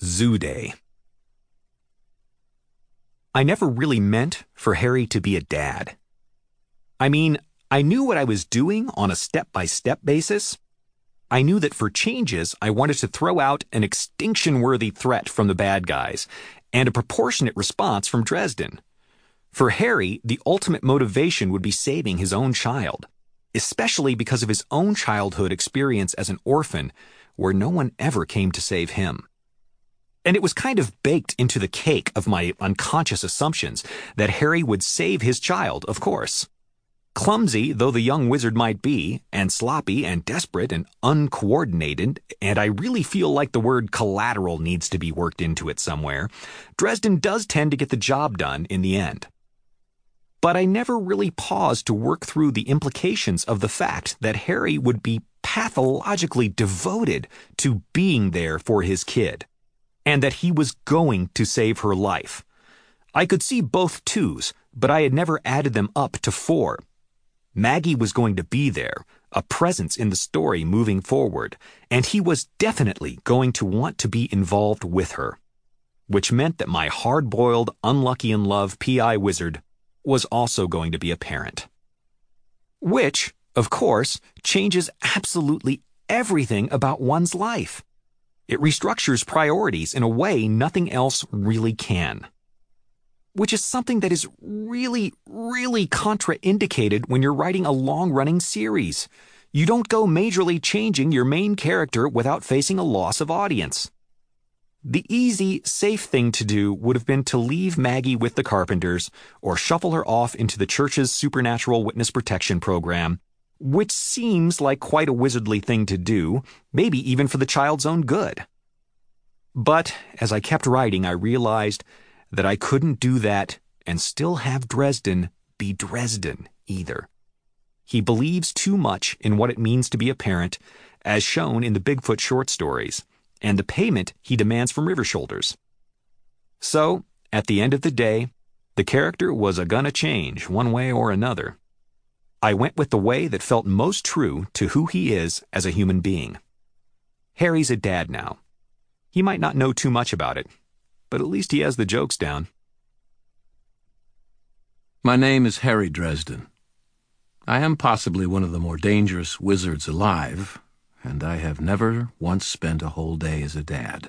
Zoo Day. I never really meant for Harry to be a dad. I mean, I knew what I was doing on a step-by-step basis. I knew that for changes, I wanted to throw out an extinction-worthy threat from the bad guys and a proportionate response from Dresden. For Harry, the ultimate motivation would be saving his own child, especially because of his own childhood experience as an orphan, where no one ever came to save him. And it was kind of baked into the cake of my unconscious assumptions that Harry would save his child, of course. Clumsy though the young wizard might be, and sloppy and desperate and uncoordinated, and I really feel like the word collateral needs to be worked into it somewhere, Dresden does tend to get the job done in the end. But I never really paused to work through the implications of the fact that Harry would be pathologically devoted to being there for his kid, and that he was going to save her life. I could see both twos, but I had never added them up to 4. Maggie was going to be there, a presence in the story moving forward, and he was definitely going to want to be involved with her, which meant that my hard-boiled, unlucky-in-love PI wizard was also going to be a parent. Which, of course, changes absolutely everything about one's life. It restructures priorities in a way nothing else really can. Which is something that is really, really contraindicated when you're writing a long-running series. You don't go majorly changing your main character without facing a loss of audience. The easy, safe thing to do would have been to leave Maggie with the Carpenters or shuffle her off into the church's supernatural witness protection program, which seems like quite a wizardly thing to do, maybe even for the child's own good. But as I kept writing, I realized that I couldn't do that and still have Dresden be Dresden either. He believes too much in what it means to be a parent, as shown in the Bigfoot short stories, and the payment he demands from River Shoulders. So, at the end of the day, the character was gonna change one way or another. I went with the way that felt most true to who he is as a human being. Harry's a dad now. He might not know too much about it, but at least he has the jokes down. My name is Harry Dresden. I am possibly one of the more dangerous wizards alive, and I have never once spent a whole day as a dad.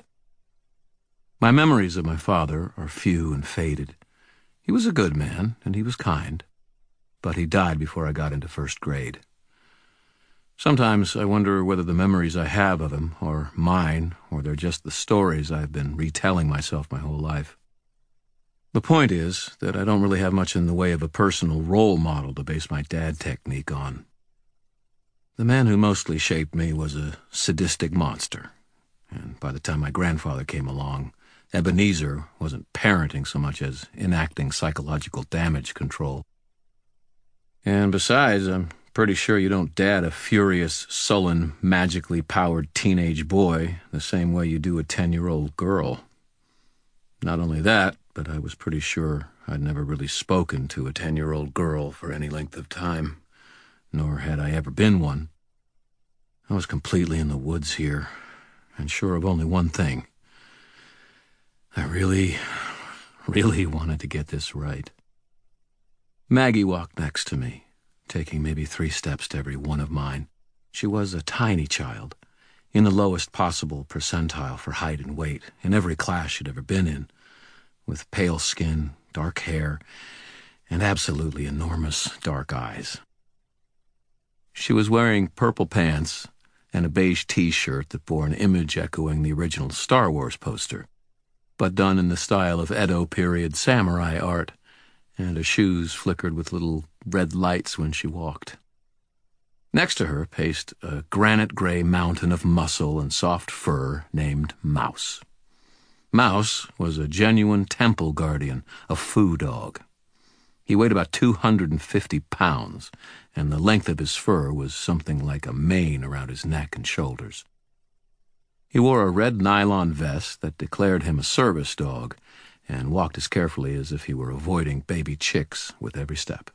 My memories of my father are few and faded. He was a good man, and he was kind, but he died before I got into first grade. Sometimes I wonder whether the memories I have of him are mine, or they're just the stories I've been retelling myself my whole life. The point is that I don't really have much in the way of a personal role model to base my dad technique on. The man who mostly shaped me was a sadistic monster, and by the time my grandfather came along, Ebenezer wasn't parenting so much as enacting psychological damage control. And besides, I'm pretty sure you don't dad a furious, sullen, magically powered teenage boy the same way you do a 10-year-old girl. Not only that, but I was pretty sure I'd never really spoken to a 10-year-old girl for any length of time, nor had I ever been one. I was completely in the woods here, and sure of only one thing. I really wanted to get this right. Maggie walked next to me, taking maybe 3 steps to every one of mine. She was a tiny child, in the lowest possible percentile for height and weight in every class she'd ever been in, with pale skin, dark hair, and absolutely enormous dark eyes. She was wearing purple pants and a beige T-shirt that bore an image echoing the original Star Wars poster, but done in the style of Edo period samurai art, and her shoes flickered with little red lights when she walked. Next to her paced a granite-gray mountain of muscle and soft fur named Mouse. Mouse was a genuine temple guardian, a foo dog. He weighed about 250 pounds, and the length of his fur was something like a mane around his neck and shoulders. He wore a red nylon vest that declared him a service dog, and walked as carefully as if he were avoiding baby chicks with every step.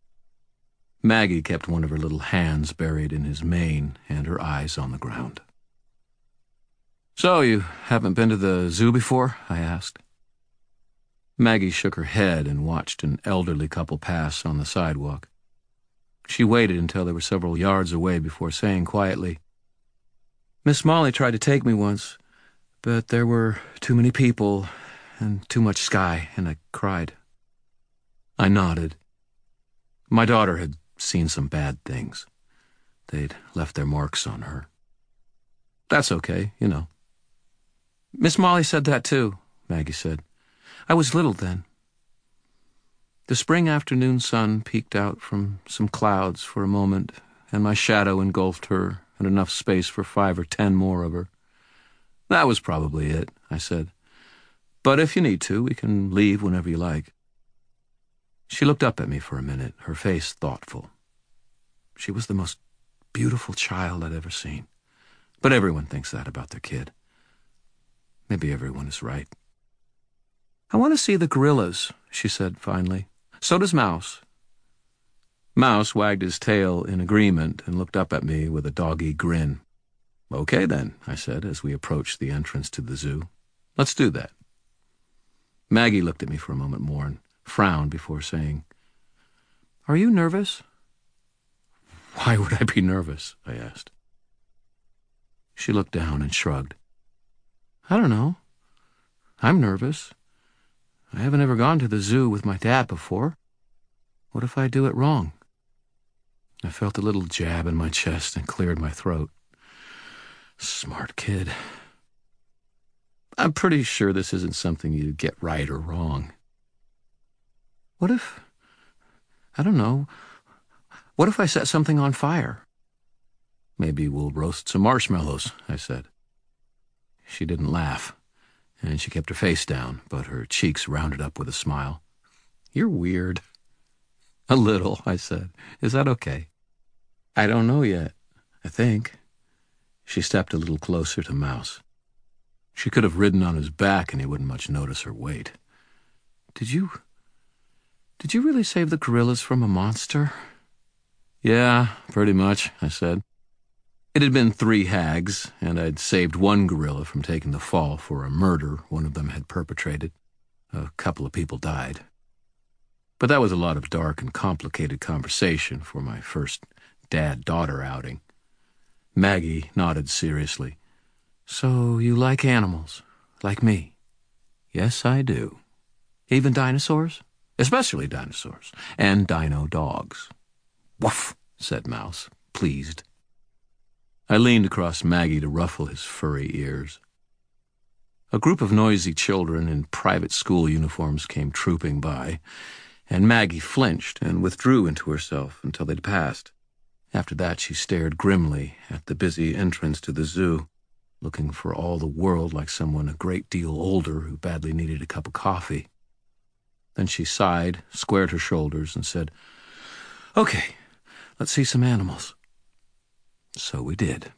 Maggie kept one of her little hands buried in his mane and her eyes on the ground. So, you haven't been to the zoo before? I asked. Maggie shook her head and watched an elderly couple pass on the sidewalk. She waited until they were several yards away before saying quietly, "Miss Molly tried to take me once, but there were too many people and too much sky, and I cried." I nodded. My daughter had seen some bad things. They'd left their marks on her. "That's okay, you know." "Miss Molly said that too," Maggie said. "I was little then." The spring afternoon sun peeked out from some clouds for a moment, and my shadow engulfed her and enough space for 5 or 10 more of her. "That was probably it," I said. "But if you need to, we can leave whenever you like." She looked up at me for a minute, her face thoughtful. She was the most beautiful child I'd ever seen. But everyone thinks that about their kid. Maybe everyone is right. "I want to see the gorillas," she said finally. "So does Mouse." Mouse wagged his tail in agreement and looked up at me with a doggy grin. "Okay then," I said as we approached the entrance to the zoo. "Let's do that." Maggie looked at me for a moment more and frowned before saying, "Are you nervous?" "Why would I be nervous?" I asked. She looked down and shrugged. "I don't know. I'm nervous. I haven't ever gone to the zoo with my dad before. What if I do it wrong?" I felt a little jab in my chest and cleared my throat. Smart kid. "I'm pretty sure this isn't something you get right or wrong." What if I set something on fire?" "Maybe we'll roast some marshmallows," I said. She didn't laugh, and she kept her face down, but her cheeks rounded up with a smile. "You're weird." "A little," I said. "Is that okay?" "I don't know yet, I think." She stepped a little closer to Mouse. She could have ridden on his back and he wouldn't much notice her weight. Did you really save the gorillas from a monster?" "Yeah, pretty much," I said. It had been 3 hags, and I'd saved 1 gorilla from taking the fall for a murder one of them had perpetrated. A couple of people died. But that was a lot of dark and complicated conversation for my first dad-daughter outing. Maggie nodded seriously. "So you like animals, like me?" "Yes, I do. Even dinosaurs?" "Especially dinosaurs, and dino dogs." "Woof," said Mouse, pleased. I leaned across Maggie to ruffle his furry ears. A group of noisy children in private school uniforms came trooping by, and Maggie flinched and withdrew into herself until they'd passed. After that, she stared grimly at the busy entrance to the zoo, looking for all the world like someone a great deal older who badly needed a cup of coffee. Then she sighed, squared her shoulders, and said, "Okay, let's see some animals." So we did.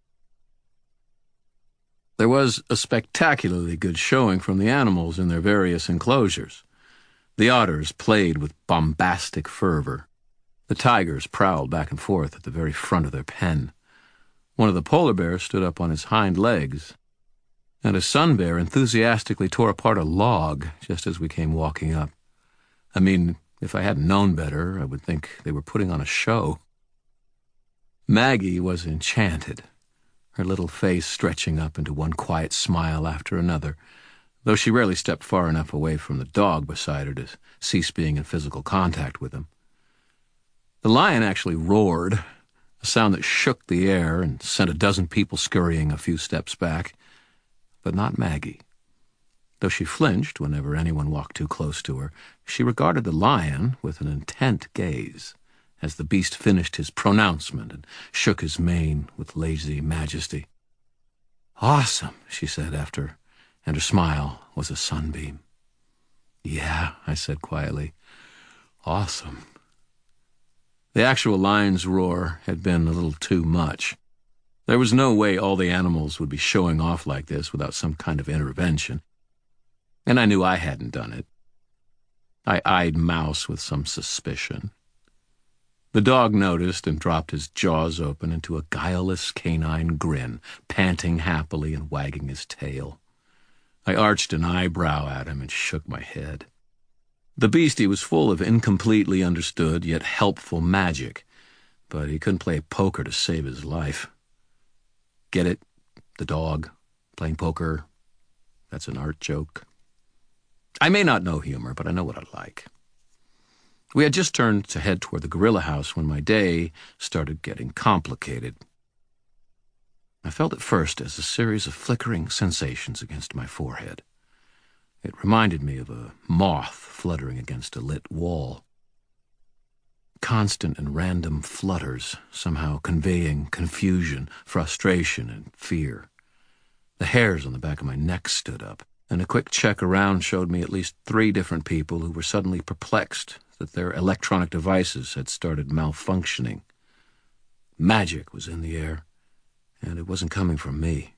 There was a spectacularly good showing from the animals in their various enclosures. The otters played with bombastic fervor. The tigers prowled back and forth at the very front of their pen. One of the polar bears stood up on his hind legs, and a sun bear enthusiastically tore apart a log just as we came walking up. I mean, if I hadn't known better, I would think they were putting on a show. Maggie was enchanted, her little face stretching up into one quiet smile after another, though she rarely stepped far enough away from the dog beside her to cease being in physical contact with him. The lion actually roared, a sound that shook the air and sent a dozen people scurrying a few steps back, but not Maggie. Though she flinched whenever anyone walked too close to her, she regarded the lion with an intent gaze as the beast finished his pronouncement and shook his mane with lazy majesty. "Awesome," she said after, and her smile was a sunbeam. "Yeah," I said quietly, "awesome." The actual lion's roar had been a little too much. There was no way all the animals would be showing off like this without some kind of intervention, and I knew I hadn't done it. I eyed Mouse with some suspicion. The dog noticed and dropped his jaws open into a guileless canine grin, panting happily and wagging his tail. I arched an eyebrow at him and shook my head. The beastie was full of incompletely understood yet helpful magic, but he couldn't play poker to save his life. Get it? The dog, playing poker. That's an art joke. I may not know humor, but I know what I like. We had just turned to head toward the gorilla house when my day started getting complicated. I felt at first as a series of flickering sensations against my forehead. It reminded me of a moth fluttering against a lit wall. Constant and random flutters, somehow conveying confusion, frustration, and fear. The hairs on the back of my neck stood up, and a quick check around showed me at least 3 different people who were suddenly perplexed that their electronic devices had started malfunctioning. Magic was in the air, and it wasn't coming from me.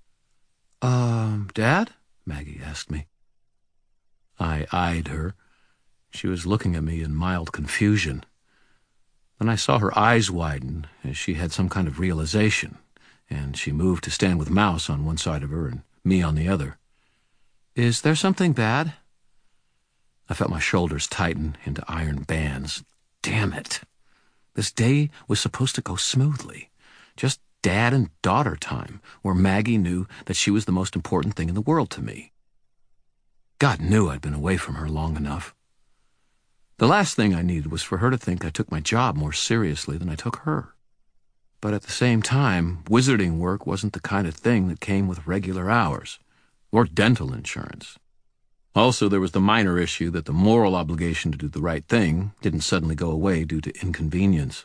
Dad?" Maggie asked me. I eyed her. She was looking at me in mild confusion. Then I saw her eyes widen as she had some kind of realization, and she moved to stand with Mouse on one side of her and me on the other. "Is there something bad?" I felt my shoulders tighten into iron bands. Damn it. This day was supposed to go smoothly. Just dad and daughter time, where Maggie knew that she was the most important thing in the world to me. God knew I'd been away from her long enough. The last thing I needed was for her to think I took my job more seriously than I took her. But at the same time, wizarding work wasn't the kind of thing that came with regular hours, or dental insurance. Also, there was the minor issue that the moral obligation to do the right thing didn't suddenly go away due to inconvenience.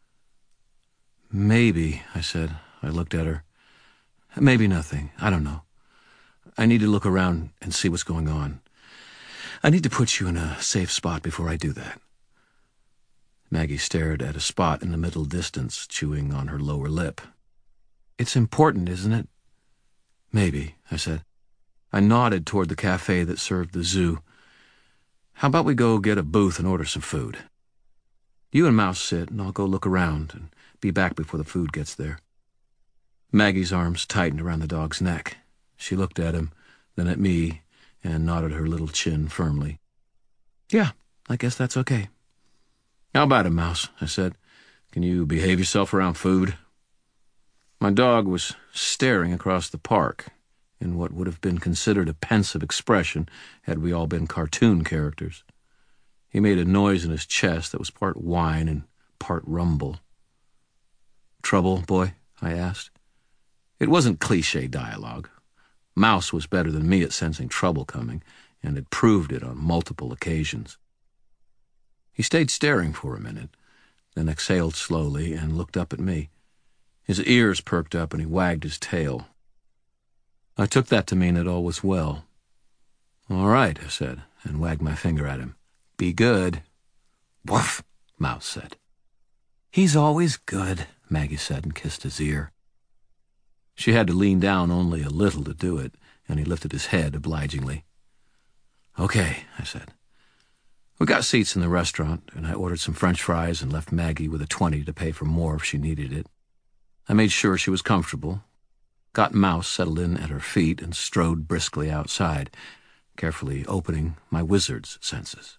"Maybe," I said. I looked at her. "Maybe nothing. I don't know. I need to look around and see what's going on. I need to put you in a safe spot before I do that." Maggie stared at a spot in the middle distance, chewing on her lower lip. "It's important, isn't it?" "Maybe," I said. I nodded toward the cafe that served the zoo. "How about we go get a booth and order some food? You and Mouse sit, and I'll go look around and be back before the food gets there." Maggie's arms tightened around the dog's neck. She looked at him, then at me, and nodded her little chin firmly. "Yeah, I guess that's okay." "How about it, Mouse?" I said. "Can you behave yourself around food?" My dog was staring across the park in what would have been considered a pensive expression had we all been cartoon characters. He made a noise in his chest that was part whine and part rumble. "Trouble, boy?" I asked. It wasn't cliché dialogue. Mouse was better than me at sensing trouble coming, and had proved it on multiple occasions. He stayed staring for a minute, then exhaled slowly and looked up at me. His ears perked up and he wagged his tail. I took that to mean that all was well. "All right," I said, and wagged my finger at him. "Be good." "Woof," Mouse said. "He's always good," Maggie said and kissed his ear. She had to lean down only a little to do it, and he lifted his head obligingly. "Okay," I said. We got seats in the restaurant, and I ordered some French fries and left Maggie with a 20 to pay for more if she needed it. I made sure she was comfortable, got Mouse settled in at her feet, and strode briskly outside, carefully opening my wizard's senses.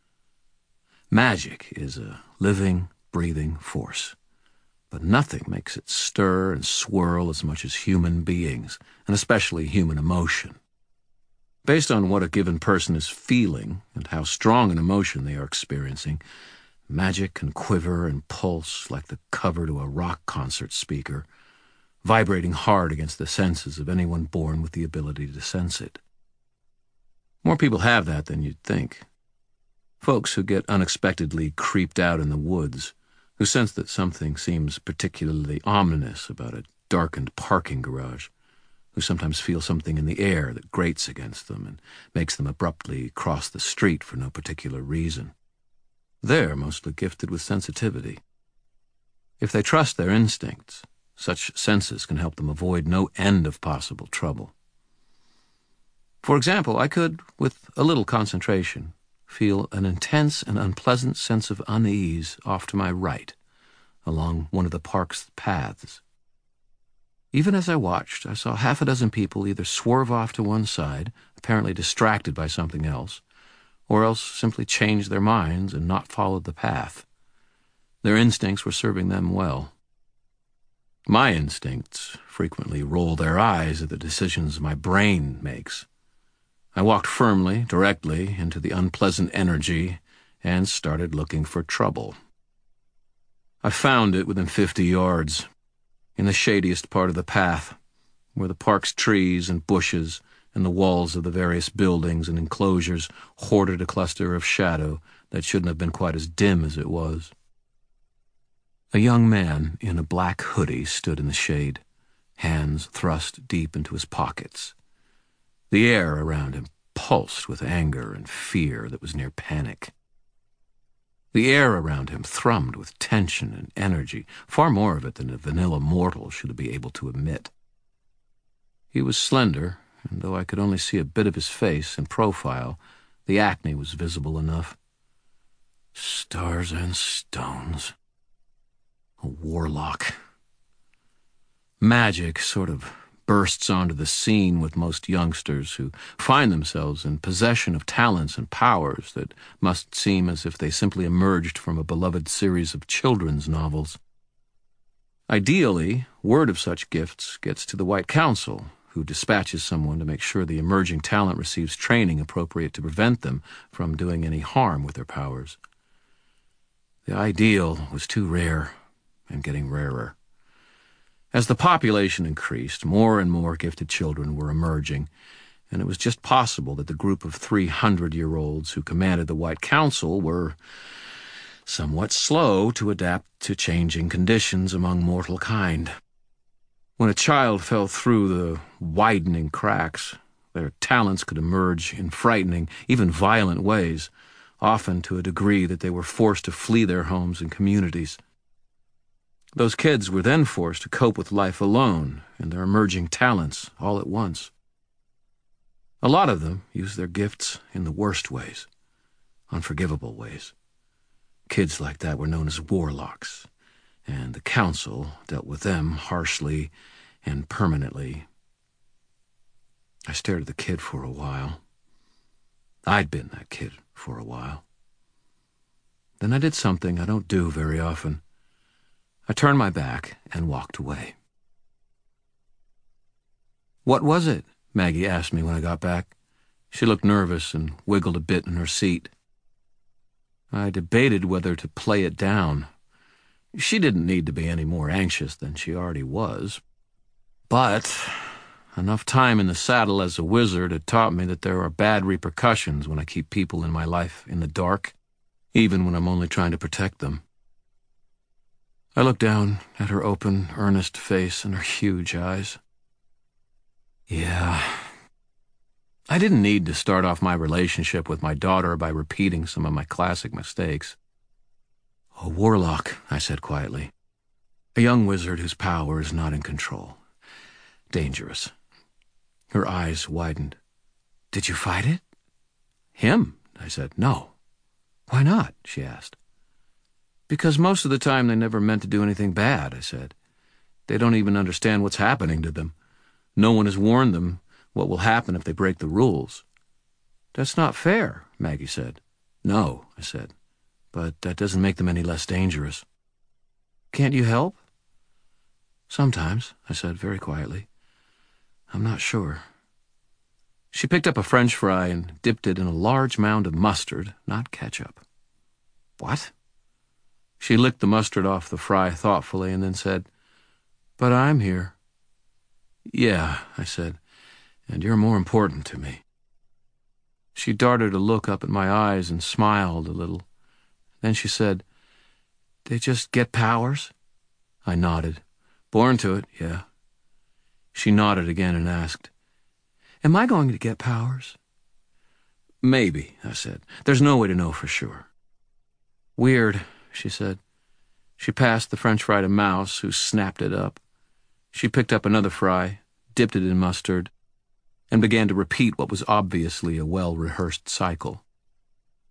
Magic is a living, breathing force, but nothing makes it stir and swirl as much as human beings, and especially human emotion. Based on what a given person is feeling and how strong an emotion they are experiencing, magic can quiver and pulse like the cover to a rock concert speaker, vibrating hard against the senses of anyone born with the ability to sense it. More people have that than you'd think. Folks who get unexpectedly creeped out in the woods, who sense that something seems particularly ominous about a darkened parking garage, who sometimes feel something in the air that grates against them and makes them abruptly cross the street for no particular reason. They're mostly gifted with sensitivity. If they trust their instincts, such senses can help them avoid no end of possible trouble. For example, I could, with a little concentration, feel an intense and unpleasant sense of unease off to my right, along one of the park's paths. Even as I watched, I saw half a dozen people either swerve off to one side, apparently distracted by something else, or else simply change their minds and not follow the path. Their instincts were serving them well. My instincts frequently roll their eyes at the decisions my brain makes. I walked firmly, directly, into the unpleasant energy and started looking for trouble. I found it within 50 yards, in the shadiest part of the path, where the park's trees and bushes and the walls of the various buildings and enclosures hoarded a cluster of shadow that shouldn't have been quite as dim as it was. A young man in a black hoodie stood in the shade, hands thrust deep into his pockets. The air around him pulsed with anger and fear that was near panic. The air around him thrummed with tension and energy, far more of it than a vanilla mortal should be able to emit. He was slender, and though I could only see a bit of his face and profile, the acne was visible enough. Stars and stones. A warlock. Magic sort of bursts onto the scene with most youngsters who find themselves in possession of talents and powers that must seem as if they simply emerged from a beloved series of children's novels. Ideally, word of such gifts gets to the White Council, who dispatches someone to make sure the emerging talent receives training appropriate to prevent them from doing any harm with their powers. The ideal was too rare and getting rarer. As the population increased, more and more gifted children were emerging, and it was just possible that the group of 300-year-olds who commanded the White Council were somewhat slow to adapt to changing conditions among mortal kind. When a child fell through the widening cracks, their talents could emerge in frightening, even violent ways, often to a degree that they were forced to flee their homes and communities. Those kids were then forced to cope with life alone and their emerging talents all at once. A lot of them used their gifts in the worst ways, unforgivable ways. Kids like that were known as warlocks, and the council dealt with them harshly and permanently. I stared at the kid for a while. I'd been that kid for a while. Then I did something I don't do very often. I turned my back and walked away. "What was it?" Maggie asked me when I got back. She looked nervous and wiggled a bit in her seat. I debated whether to play it down. She didn't need to be any more anxious than she already was. But enough time in the saddle as a wizard had taught me that there are bad repercussions when I keep people in my life in the dark, even when I'm only trying to protect them. I looked down at her open, earnest face and her huge eyes. Yeah. I didn't need to start off my relationship with my daughter by repeating some of my classic mistakes. "A warlock," I said quietly. "A young wizard whose power is not in control. Dangerous." Her eyes widened. "Did you fight it?" "Him?" I said. "No." "Why not?" she asked. "Because most of the time they never meant to do anything bad," I said. "They don't even understand what's happening to them. No one has warned them what will happen if they break the rules." "That's not fair," Maggie said. "No," I said, "but that doesn't make them any less dangerous." "Can't you help?" "Sometimes," I said very quietly. "I'm not sure." She picked up a French fry and dipped it in a large mound of mustard, not ketchup. "What?" She licked the mustard off the fry thoughtfully and then said, "But I'm here." "Yeah," I said, "and you're more important to me." She darted a look up at my eyes and smiled a little. Then she said, "They just get powers?" I nodded. "Born to it, yeah." She nodded again and asked, "Am I going to get powers?" "Maybe," I said. "There's no way to know for sure." "Weird," she said. She passed the French fry to Mouse, who snapped it up. She picked up another fry, dipped it in mustard, and began to repeat what was obviously a well-rehearsed cycle.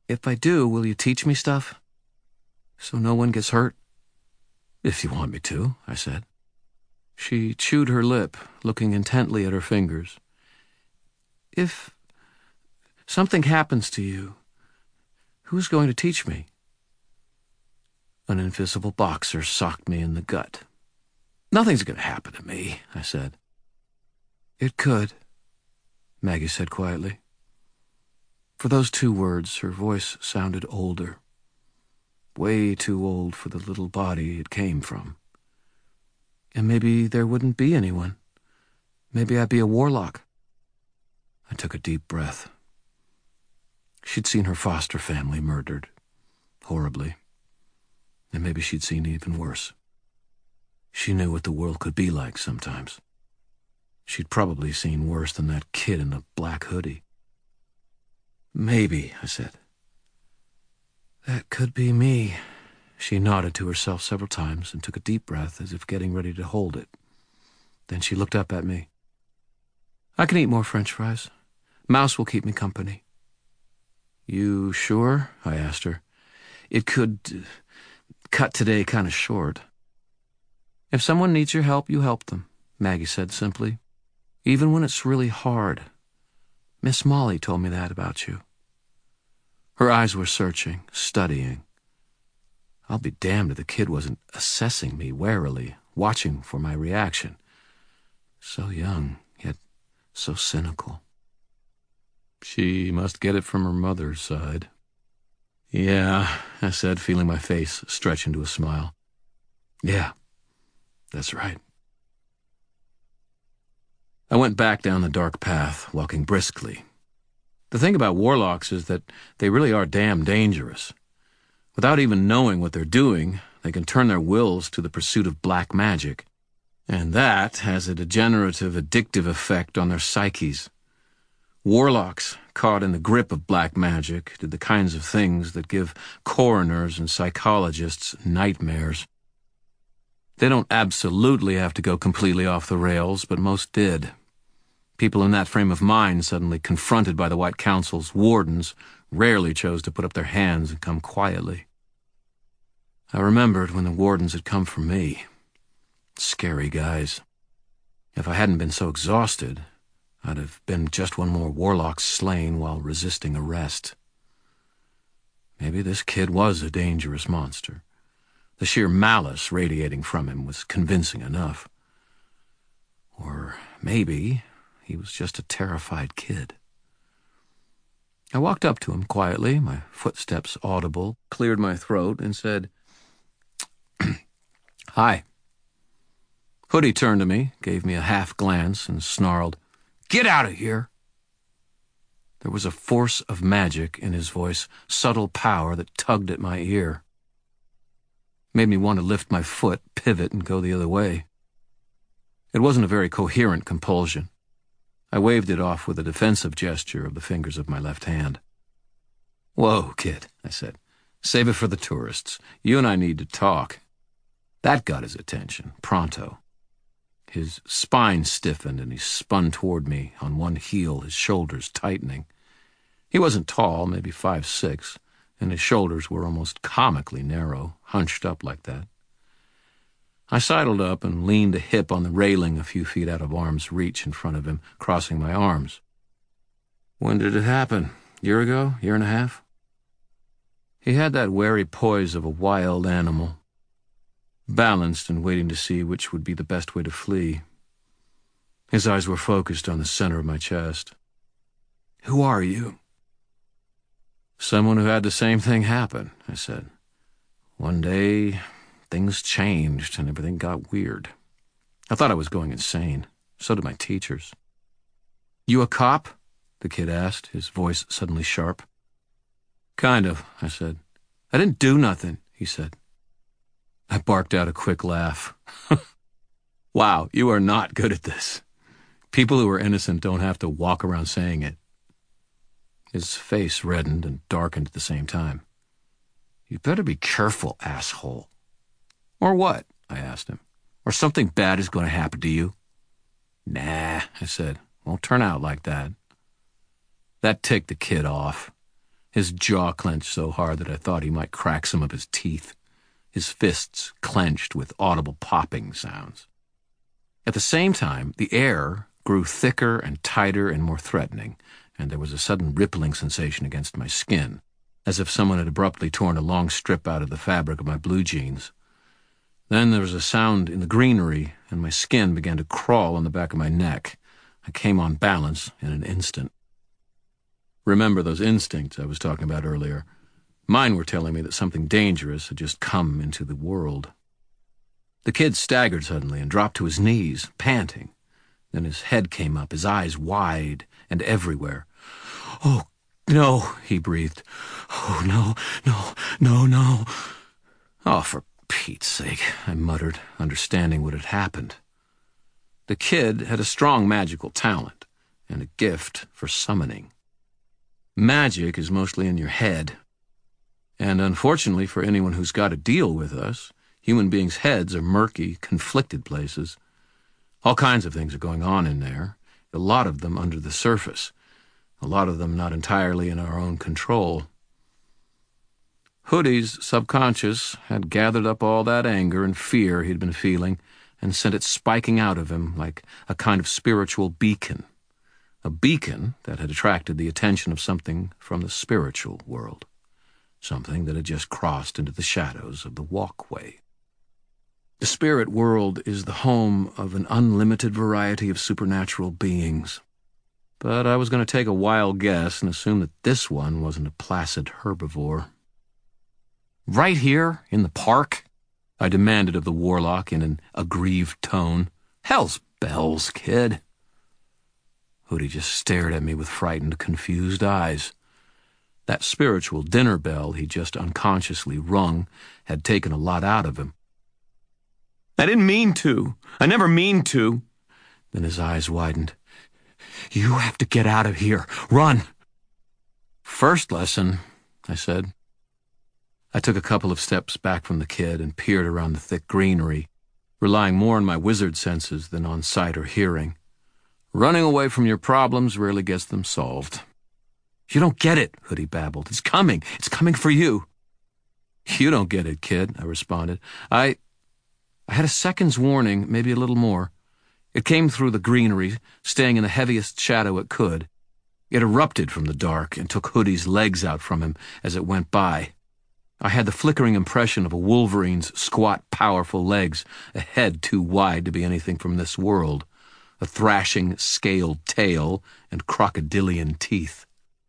If I do, will you teach me stuff? So no one gets hurt? If you want me to, I said. She chewed her lip, looking intently at her fingers. If something happens to you, who's going to teach me? An invisible boxer socked me in the gut. Nothing's going to happen to me, I said. It could, Maggie said quietly. For those 2 words, her voice sounded older. Way too old for the little body it came from. And maybe there wouldn't be anyone. Maybe I'd be a warlock. I took a deep breath. She'd seen her foster family murdered. Horribly. And maybe she'd seen even worse. She knew what the world could be like sometimes. She'd probably seen worse than that kid in the black hoodie. Maybe, I said. That could be me. She nodded to herself several times and took a deep breath as if getting ready to hold it. Then she looked up at me. I can eat more French fries. Mouse will keep me company. You sure? I asked her. It could cut today kind of short. If someone needs your help, you help them, Maggie said simply. Even when it's really hard. Miss Molly told me that about you. Her eyes were searching, studying. I'll be damned if the kid wasn't assessing me warily, watching for my reaction. So young, yet so cynical. She must get it from her mother's side. Yeah, I said, feeling my face stretch into a smile. Yeah, that's right. I went back down the dark path, walking briskly. The thing about warlocks is that they really are damn dangerous. Without even knowing what they're doing, they can turn their wills to the pursuit of black magic. And that has a degenerative, addictive effect on their psyches. Warlocks, caught in the grip of black magic, did the kinds of things that give coroners and psychologists nightmares. They don't absolutely have to go completely off the rails, but most did. People in that frame of mind, suddenly confronted by the White Council's wardens, rarely chose to put up their hands and come quietly. I remembered when the wardens had come for me. Scary guys. If I hadn't been so exhausted, I'd have been just one more warlock slain while resisting arrest. Maybe this kid was a dangerous monster. The sheer malice radiating from him was convincing enough. Or maybe he was just a terrified kid. I walked up to him quietly, my footsteps audible, cleared my throat, and said, Hi. Hoodie turned to me, gave me a half glance, and snarled, Get out of here! There was a force of magic in his voice, subtle power that tugged at my ear. Made me want to lift my foot, pivot, and go the other way. It wasn't a very coherent compulsion. I waved it off with a defensive gesture of the fingers of my left hand. Whoa, kid, I said. Save it for the tourists. You and I need to talk. That got his attention, pronto. His spine stiffened and he spun toward me on one heel, his shoulders tightening. He wasn't tall, maybe 5'6", and his shoulders were almost comically narrow, hunched up like that. I sidled up and leaned a hip on the railing a few feet out of arm's reach in front of him, crossing my arms. When did it happen? Year ago? Year and a half? He had that wary poise of a wild animal, balanced and waiting to see which would be the best way to flee. His eyes were focused on the center of my chest. Who are you? Someone who had the same thing happen, I said. One day, things changed and everything got weird. I thought I was going insane. So did my teachers. You a cop? The kid asked, his voice suddenly sharp. Kind of, I said. I didn't do nothing, he said. I barked out a quick laugh. Wow, you are not good at this. People who are innocent don't have to walk around saying it. His face reddened and darkened at the same time. You better be careful, asshole. Or what? I asked him. Or something bad is going to happen to you? Nah, I said. Won't turn out like that. That ticked the kid off. His jaw clenched so hard that I thought he might crack some of his teeth. His fists clenched with audible popping sounds. At the same time, the air grew thicker and tighter and more threatening, and there was a sudden rippling sensation against my skin, as if someone had abruptly torn a long strip out of the fabric of my blue jeans. Then there was a sound in the greenery, and my skin began to crawl on the back of my neck. I came on balance in an instant. Remember those instincts I was talking about earlier? Mine were telling me that something dangerous had just come into the world. The kid staggered suddenly and dropped to his knees, panting. Then his head came up, his eyes wide and everywhere. "Oh, no," he breathed. "Oh, no, no, no, no." "Oh, for Pete's sake," I muttered, understanding what had happened. The kid had a strong magical talent and a gift for summoning. Magic is mostly in your head. And unfortunately for anyone who's got to deal with us, human beings' heads are murky, conflicted places. All kinds of things are going on in there, a lot of them under the surface, a lot of them not entirely in our own control. Hoodie's subconscious had gathered up all that anger and fear he'd been feeling and sent it spiking out of him like a kind of spiritual beacon. A beacon that had attracted the attention of something from the spiritual world. Something that had just crossed into the shadows of the walkway. The spirit world is the home of an unlimited variety of supernatural beings. But I was going to take a wild guess and assume that this one wasn't a placid herbivore. "Right here, in the park?" I demanded of the warlock in an aggrieved tone. "Hell's bells, kid." Hoodie just stared at me with frightened, confused eyes. That spiritual dinner bell he just unconsciously rung had taken a lot out of him. "I didn't mean to. I never mean to." Then his eyes widened. "You have to get out of here. Run." "First lesson," I said. I took a couple of steps back from the kid and peered around the thick greenery, relying more on my wizard senses than on sight or hearing. Running away from your problems rarely gets them solved. "You don't get it," Hoodie babbled. It's coming for you." "You don't get it, kid," I responded. I had a second's warning, maybe a little more. It came through the greenery, staying in the heaviest shadow it could. It erupted from the dark and took Hoodie's legs out from him as it went by. I had the flickering impression of a wolverine's squat, powerful legs, a head too wide to be anything from this world, a thrashing, scaled tail, and crocodilian teeth.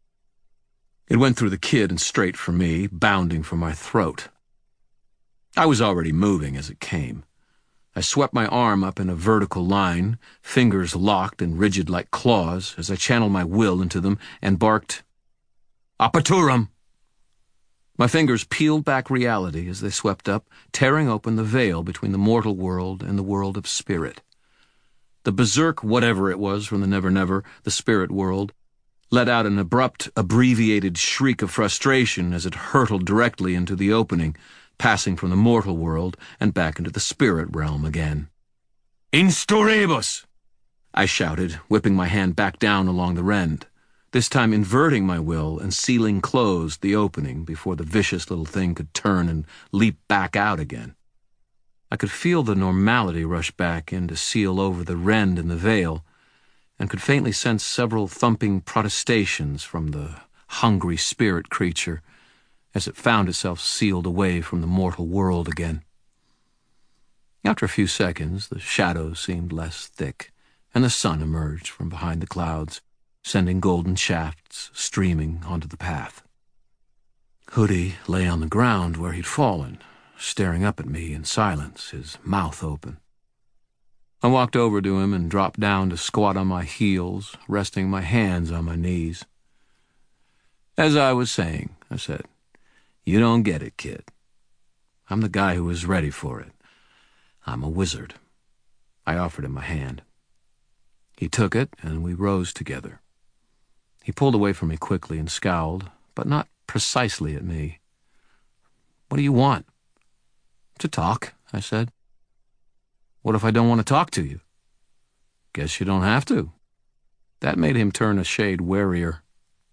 It went through the kid and straight for me, bounding for my throat. I was already moving as it came. I swept my arm up in a vertical line, fingers locked and rigid like claws, as I channeled my will into them and barked, "Apaturum!" My fingers peeled back reality as they swept up, tearing open the veil between the mortal world and the world of spirit. The berserk whatever it was from the Never-Never, the spirit world, let out an abrupt, abbreviated shriek of frustration as it hurtled directly into the opening, passing from the mortal world and back into the spirit realm again. "Instaurebus!" I shouted, whipping my hand back down along the rend, this time inverting my will and sealing closed the opening before the vicious little thing could turn and leap back out again. I could feel the normality rush back in to seal over the rend in the veil, and could faintly sense several thumping protestations from the hungry spirit creature as it found itself sealed away from the mortal world again. After a few seconds, the shadows seemed less thick, and the sun emerged from behind the clouds, sending golden shafts streaming onto the path. Hoodie lay on the ground where he'd fallen, staring up at me in silence, his mouth open. I walked over to him and dropped down to squat on my heels, resting my hands on my knees. "As I was saying," I said, "you don't get it, kid. I'm the guy who was ready for it. I'm a wizard." I offered him my hand. He took it, and we rose together. He pulled away from me quickly and scowled, but not precisely at me. "What do you want?" "To talk," I said. "What if I don't want to talk to you?" "Guess you don't have to." That made him turn a shade warier.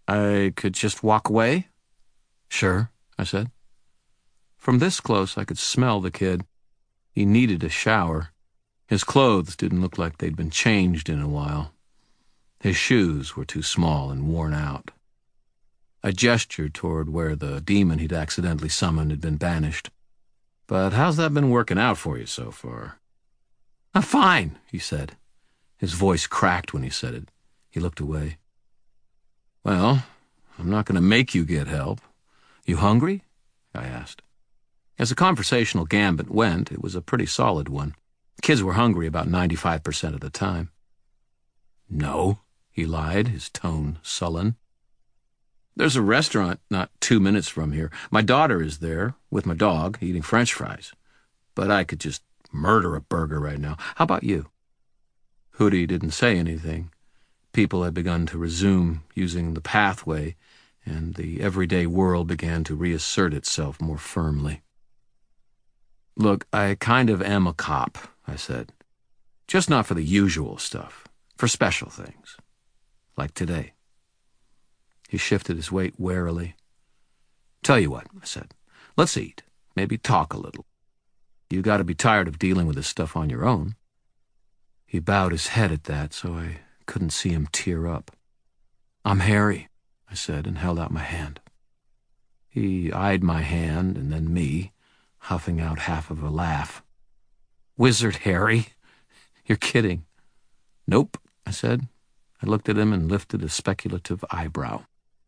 I could just walk away? Sure, I said. From this close, I could smell the kid. He needed a shower. His clothes didn't look like they'd been changed in a while. His shoes were too small and worn out. I gestured toward where the demon he'd accidentally summoned had been banished. But how's that been working out for you so far? I'm fine, he said. His voice cracked when he said it. He looked away. Well, I'm not going to make you get help. You hungry? I asked. As the conversational gambit went, it was a pretty solid one. Kids were hungry about 95% of the time. No, he lied, his tone sullen. There's a restaurant not 2 minutes from here. My daughter is there, with my dog, eating French fries. But I could just murder a burger right now. How about you? Hootie didn't say anything. People had begun to resume using the pathway, and the everyday world began to reassert itself more firmly. Look, I kind of am a cop, I said. Just not for the usual stuff, for special things. Like today. He shifted his weight warily. Tell you what, I said. Let's eat. Maybe talk a little. You got to be tired of dealing with this stuff on your own. He bowed his head at that, so I couldn't see him tear up. I'm Harry, I said, and held out my hand. He eyed my hand and then me, huffing out half of a laugh. Wizard Harry? You're kidding. Nope, I said. I looked at him and lifted a speculative eyebrow.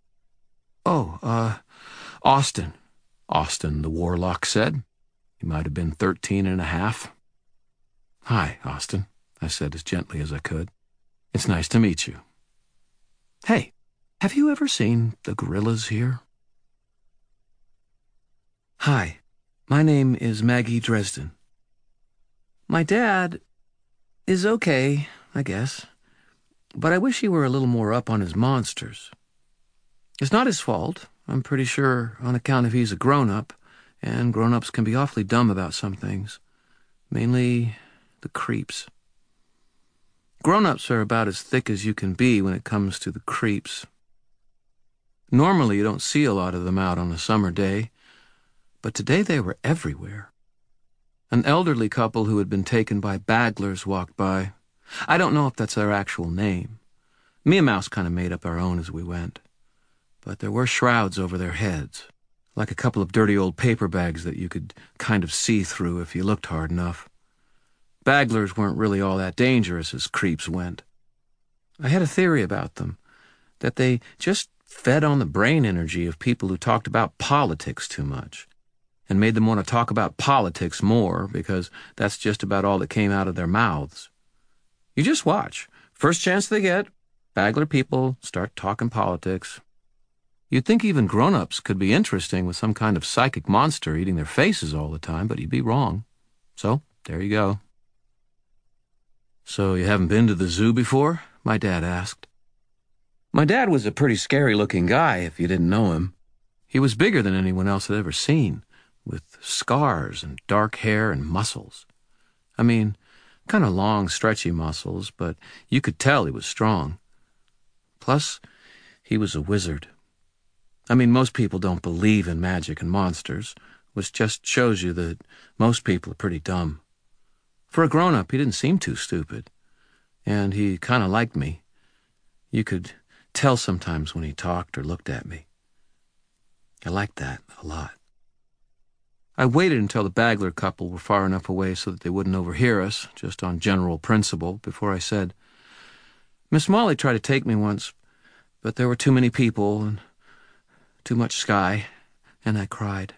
Oh, Austin. Austin, the warlock said. He might have been 13 and a half. Hi, Austin, I said as gently as I could. It's nice to meet you. Hey, have you ever seen the gorillas here? Hi, my name is Maggie Dresden. My dad is okay, I guess, but I wish he were a little more up on his monsters. It's not his fault, I'm pretty sure, on account of he's a grown-up, and grown-ups can be awfully dumb about some things. Mainly the creeps. Grown-ups are about as thick as you can be when it comes to the creeps. Normally you don't see a lot of them out on a summer day, but today they were everywhere. An elderly couple who had been taken by bagglers walked by. I don't know if that's their actual name. Me and Mouse kind of made up our own as we went. But there were shrouds over their heads, like a couple of dirty old paper bags that you could kind of see through if you looked hard enough. Bagglers weren't really all that dangerous as creeps went. I had a theory about them, that they just fed on the brain energy of people who talked about politics too much, and made them want to talk about politics more because that's just about all that came out of their mouths. You just watch. First chance they get, baggler people start talking politics. You'd think even grown-ups could be interesting with some kind of psychic monster eating their faces all the time, but you'd be wrong. So, there you go. So you haven't been to the zoo before? My dad asked. My dad was a pretty scary-looking guy if you didn't know him. He was bigger than anyone else had ever seen, with scars and dark hair and muscles. I mean, kind of long, stretchy muscles, but you could tell he was strong. Plus, he was a wizard. I mean, most people don't believe in magic and monsters, which just shows you that most people are pretty dumb. For a grown-up, he didn't seem too stupid, and he kind of liked me. You could tell sometimes when he talked or looked at me. I liked that a lot. I waited until the Baggler couple were far enough away so that they wouldn't overhear us, just on general principle, before I said, Miss Molly tried to take me once, but there were too many people and too much sky, and I cried.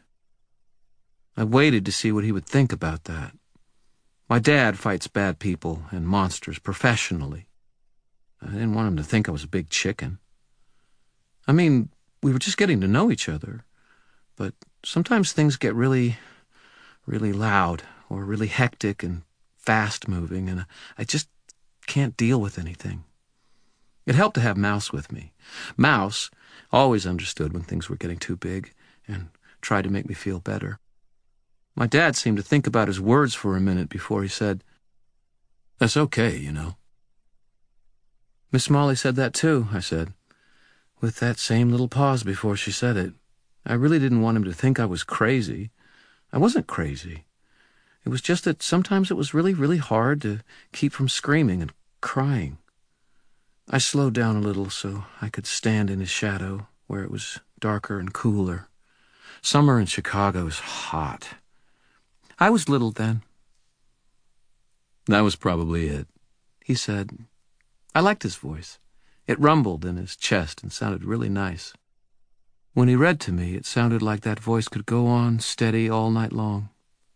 I waited to see what he would think about that. My dad fights bad people and monsters professionally. I didn't want him to think I was a big chicken. I mean, we were just getting to know each other, but sometimes things get really, really loud or really hectic and fast-moving, and I just can't deal with anything. It helped to have Mouse with me. Mouse always understood when things were getting too big and tried to make me feel better. My dad seemed to think about his words for a minute before he said, That's okay, you know. Miss Molly said that too, I said. with that same little pause before she said it. I really didn't want him to think I was crazy. I wasn't crazy. It was just that sometimes it was really, really hard to keep from screaming and crying. I slowed down a little so I could stand in his shadow where it was darker and cooler. Summer in Chicago is hot. I was little then. That was probably it, he said. I liked his voice. It rumbled in his chest and sounded really nice. When he read to me, it sounded like that voice could go on steady all night long.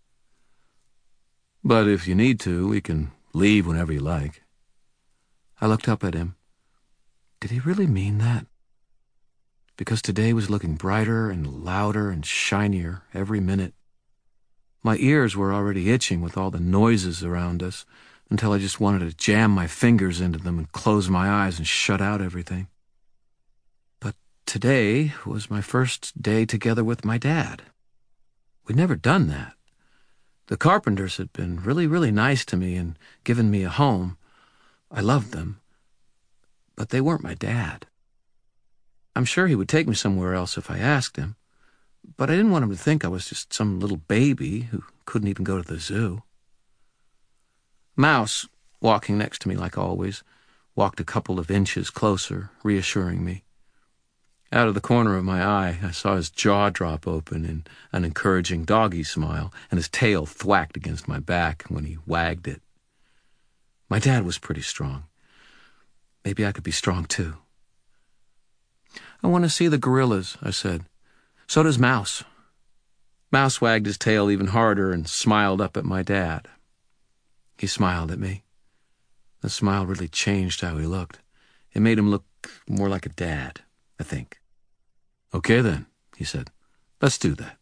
But if you need to, we can leave whenever you like. I looked up at him. Did he really mean that? Because today was looking brighter and louder and shinier every minute. My ears were already itching with all the noises around us until I just wanted to jam my fingers into them and close my eyes and shut out everything. But today was my first day together with my dad. We'd never done that. The Carpenters had been really, really nice to me and given me a home. I loved them. But they weren't my dad. I'm sure he would take me somewhere else if I asked him, but I didn't want him to think I was just some little baby who couldn't even go to the zoo. Mouse, walking next to me like always, walked a couple of inches closer, reassuring me. Out of the corner of my eye, I saw his jaw drop open in an encouraging doggy smile, and his tail thwacked against my back when he wagged it. My dad was pretty strong. Maybe I could be strong too. I want to see the gorillas, I said. So does Mouse. Mouse wagged his tail even harder and smiled up at my dad. He smiled at me. The smile really changed how he looked. It made him look more like a dad, I think. Okay then, he said. Let's do that.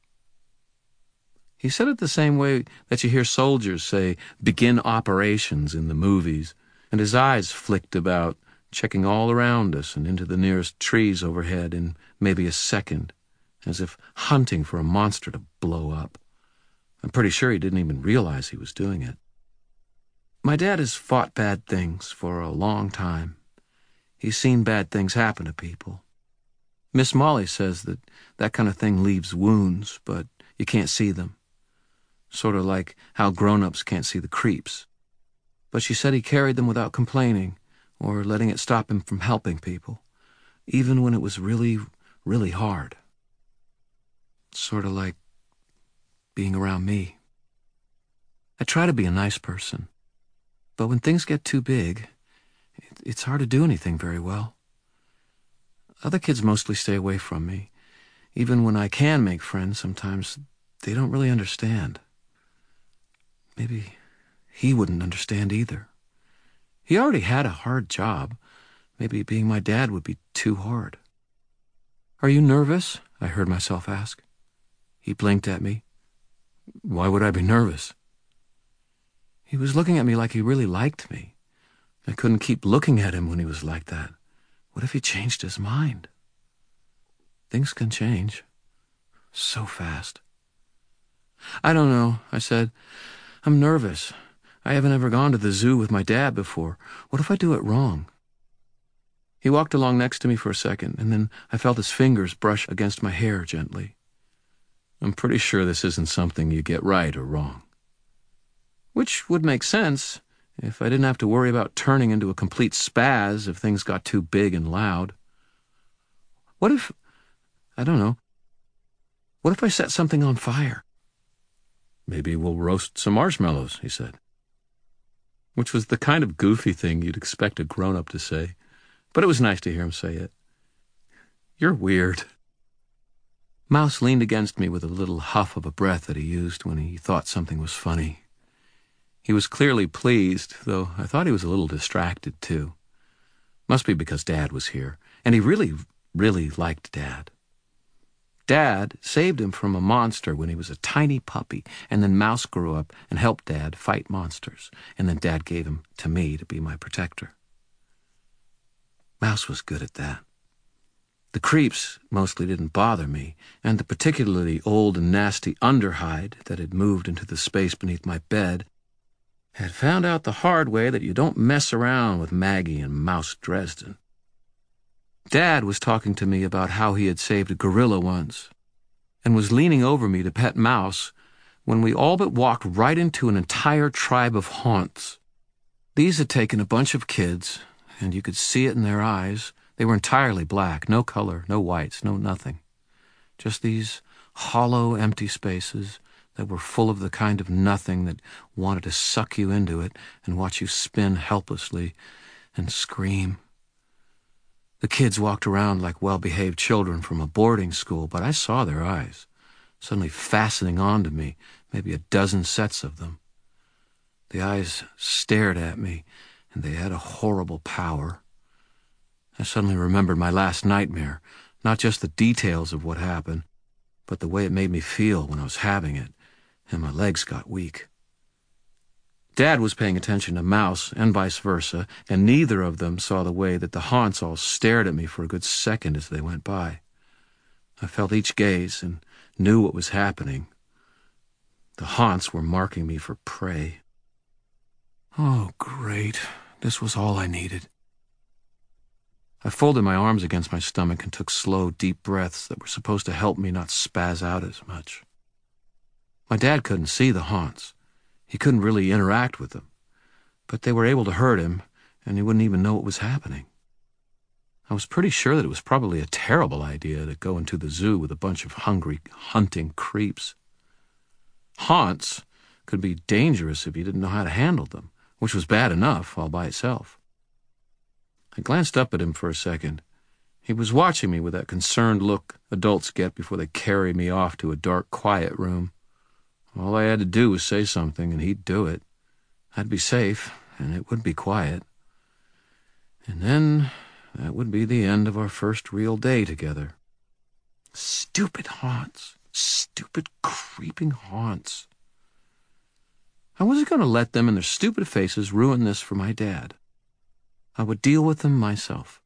He said it the same way that you hear soldiers say, begin operations in the movies, and his eyes flicked about, checking all around us and into the nearest trees overhead in maybe a second, as if hunting for a monster to blow up. I'm pretty sure he didn't even realize he was doing it. My dad has fought bad things for a long time. He's seen bad things happen to people. Miss Molly says that that kind of thing leaves wounds, but you can't see them. Sort of like how grown-ups can't see the creeps. But she said he carried them without complaining, or letting it stop him from helping people, even when it was really, really hard. Sort of like being around me. I try to be a nice person, but when things get too big, it's hard to do anything very well. Other kids mostly stay away from me. Even when I can make friends, sometimes they don't really understand. Maybe he wouldn't understand either. He already had a hard job. Maybe being my dad would be too hard. Are you nervous? I heard myself ask. He blinked at me. Why would I be nervous? He was looking at me like he really liked me. I couldn't keep looking at him when he was like that. What if he changed his mind? Things can change. So fast. I don't know, I said. I'm nervous. I haven't ever gone to the zoo with my dad before. What if I do it wrong? He walked along next to me for a second, and then I felt his fingers brush against my hair gently. I'm pretty sure this isn't something you get right or wrong. Which would make sense if I didn't have to worry about turning into a complete spaz if things got too big and loud. What if, I don't know, what if I set something on fire? Maybe we'll roast some marshmallows, he said. Which was the kind of goofy thing you'd expect a grown-up to say, but it was nice to hear him say it. You're weird. Mouse leaned against me with a little huff of a breath that he used when he thought something was funny. He was clearly pleased, though I thought he was a little distracted, too. Must be because Dad was here, and he really, really liked Dad. Dad saved him from a monster when he was a tiny puppy, and then Mouse grew up and helped Dad fight monsters, and then Dad gave him to me to be my protector. Mouse was good at that. The creeps mostly didn't bother me, and the particularly old and nasty underhide that had moved into the space beneath my bed had found out the hard way that you don't mess around with Maggie and Mouse Dresden. Dad was talking to me about how he had saved a gorilla once and was leaning over me to pet Mouse when we all but walked right into an entire tribe of haunts. These had taken a bunch of kids, and you could see it in their eyes. They were entirely black, no color, no whites, no nothing. Just these hollow, empty spaces that were full of the kind of nothing that wanted to suck you into it and watch you spin helplessly and scream. The kids walked around like well-behaved children from a boarding school, but I saw their eyes, suddenly fastening onto me, maybe a dozen sets of them. The eyes stared at me, and they had a horrible power. I suddenly remembered my last nightmare, not just the details of what happened, but the way it made me feel when I was having it, and my legs got weak. Dad was paying attention to Mouse and vice versa, and neither of them saw the way that the haunts all stared at me for a good second as they went by. I felt each gaze and knew what was happening. The haunts were marking me for prey. Oh, great. This was all I needed. I folded my arms against my stomach and took slow, deep breaths that were supposed to help me not spaz out as much. My dad couldn't see the haunts. He couldn't really interact with them, but they were able to hurt him, and he wouldn't even know what was happening. I was pretty sure that it was probably a terrible idea to go into the zoo with a bunch of hungry, hunting creeps. Haunts could be dangerous if you didn't know how to handle them, which was bad enough all by itself. I glanced up at him for a second. He was watching me with that concerned look adults get before they carry me off to a dark, quiet room. All I had to do was say something, and he'd do it. I'd be safe, and it would be quiet. And then that would be the end of our first real day together. Stupid haunts. Stupid, creeping haunts. I wasn't going to let them and their stupid faces ruin this for my dad. I would deal with them myself.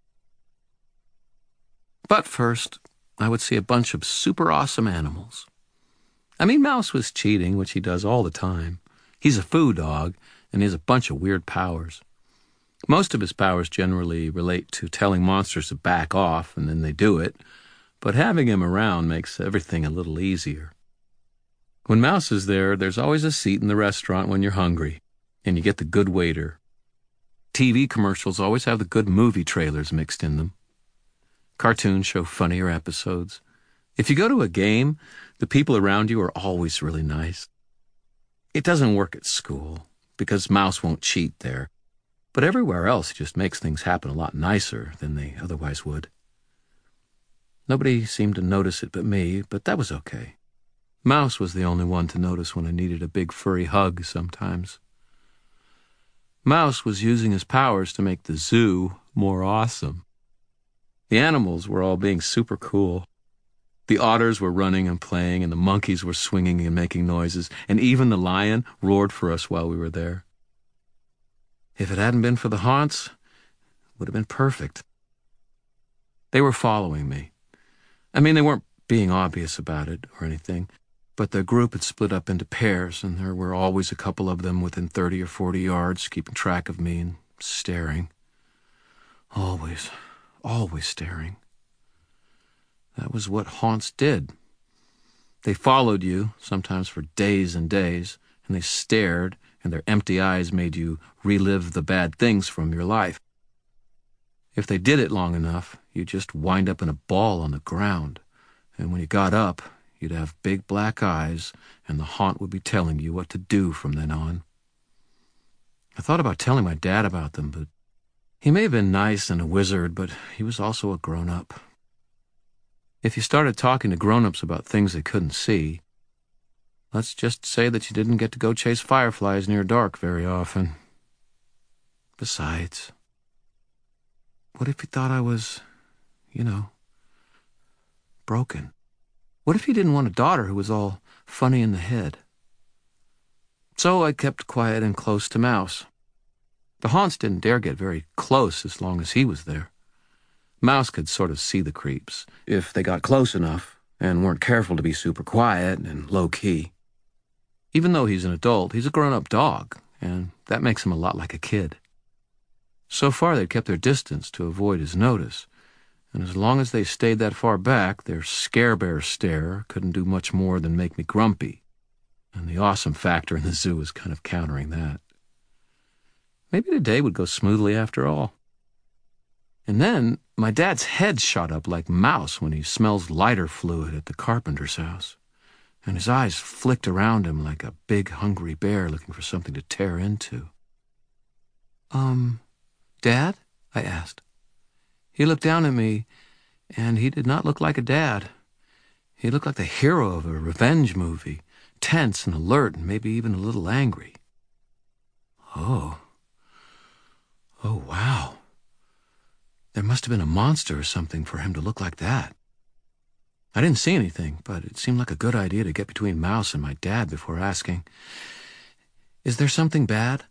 But first, I would see a bunch of super awesome animals. I mean, Mouse was cheating, which he does all the time. He's a foo dog, and he has a bunch of weird powers. Most of his powers generally relate to telling monsters to back off, and then they do it, but having him around makes everything a little easier. When Mouse is there, there's always a seat in the restaurant when you're hungry, and you get the good waiter. TV commercials always have the good movie trailers mixed in them. Cartoons show funnier episodes. If you go to a game, the people around you are always really nice. It doesn't work at school, because Mouse won't cheat there, but everywhere else it just makes things happen a lot nicer than they otherwise would. Nobody seemed to notice it but me, but that was okay. Mouse was the only one to notice when I needed a big furry hug sometimes. Mouse was using his powers to make the zoo more awesome. The animals were all being super cool. The otters were running and playing, and the monkeys were swinging and making noises, and even the lion roared for us while we were there. If it hadn't been for the haunts, it would have been perfect. They were following me. I mean, they weren't being obvious about it or anything, but the group had split up into pairs, and there were always a couple of them within 30 or 40 yards, keeping track of me and staring. Always staring. That was what haunts did. They followed you, sometimes for days and days, and they stared, and their empty eyes made you relive the bad things from your life. If they did it long enough, you'd just wind up in a ball on the ground, and when you got up, you'd have big black eyes, and the haunt would be telling you what to do from then on. I thought about telling my dad about them, but he may have been nice and a wizard, but he was also a grown-up. If you started talking to grown-ups about things they couldn't see, let's just say that you didn't get to go chase fireflies near dark very often. Besides, what if he thought I was, broken? What if he didn't want a daughter who was all funny in the head? So I kept quiet and close to Mouse. The haunts didn't dare get very close as long as he was there. Mouse could sort of see the creeps if they got close enough and weren't careful to be super quiet and low-key. Even though he's an adult, he's a grown-up dog, and that makes him a lot like a kid. So far they'd kept their distance to avoid his notice, and as long as they stayed that far back, their scare-bear stare couldn't do much more than make me grumpy, and the awesome factor in the zoo was kind of countering that. Maybe the day would go smoothly after all. And then my dad's head shot up like Mouse when he smells lighter fluid at the carpenter's house, and his eyes flicked around him like a big hungry bear looking for something to tear into. Dad? I asked. He looked down at me, and he did not look like a dad. He looked like the hero of a revenge movie, tense and alert and maybe even a little angry. Oh, wow. There must have been a monster or something for him to look like that. I didn't see anything, but it seemed like a good idea to get between Mouse and my dad before asking, "Is there something bad?"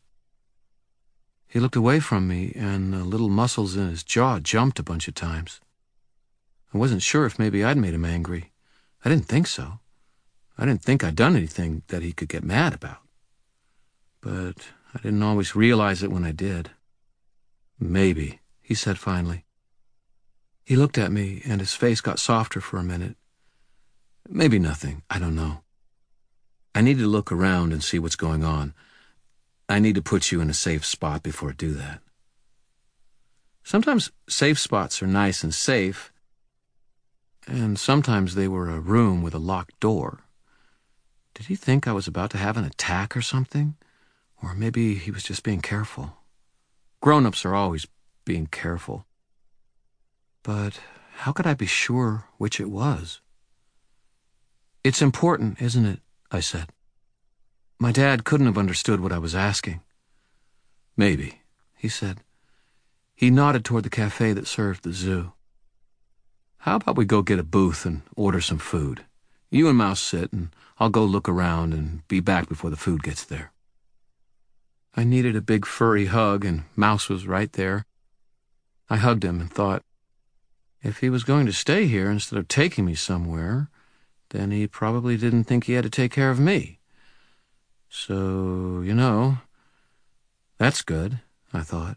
He looked away from me, and the little muscles in his jaw jumped a bunch of times. I wasn't sure if maybe I'd made him angry. I didn't think so. I didn't think I'd done anything that he could get mad about. But I didn't always realize it when I did. "Maybe," he said finally. He looked at me, and his face got softer for a minute. "Maybe nothing. I don't know. I need to look around and see what's going on. I need to put you in a safe spot before I do that." Sometimes safe spots are nice and safe, and sometimes they were a room with a locked door. Did he think I was about to have an attack or something? Or maybe he was just being careful. Grown-ups are always being careful. But how could I be sure which it was? "It's important, isn't it?" I said. My dad couldn't have understood what I was asking. "Maybe," he said. He nodded toward the cafe that served the zoo. "How about we go get a booth and order some food? You and Mouse sit, and I'll go look around and be back before the food gets there." I needed a big furry hug, and Mouse was right there. I hugged him and thought, if he was going to stay here instead of taking me somewhere, then he probably didn't think he had to take care of me. So, that's good, I thought.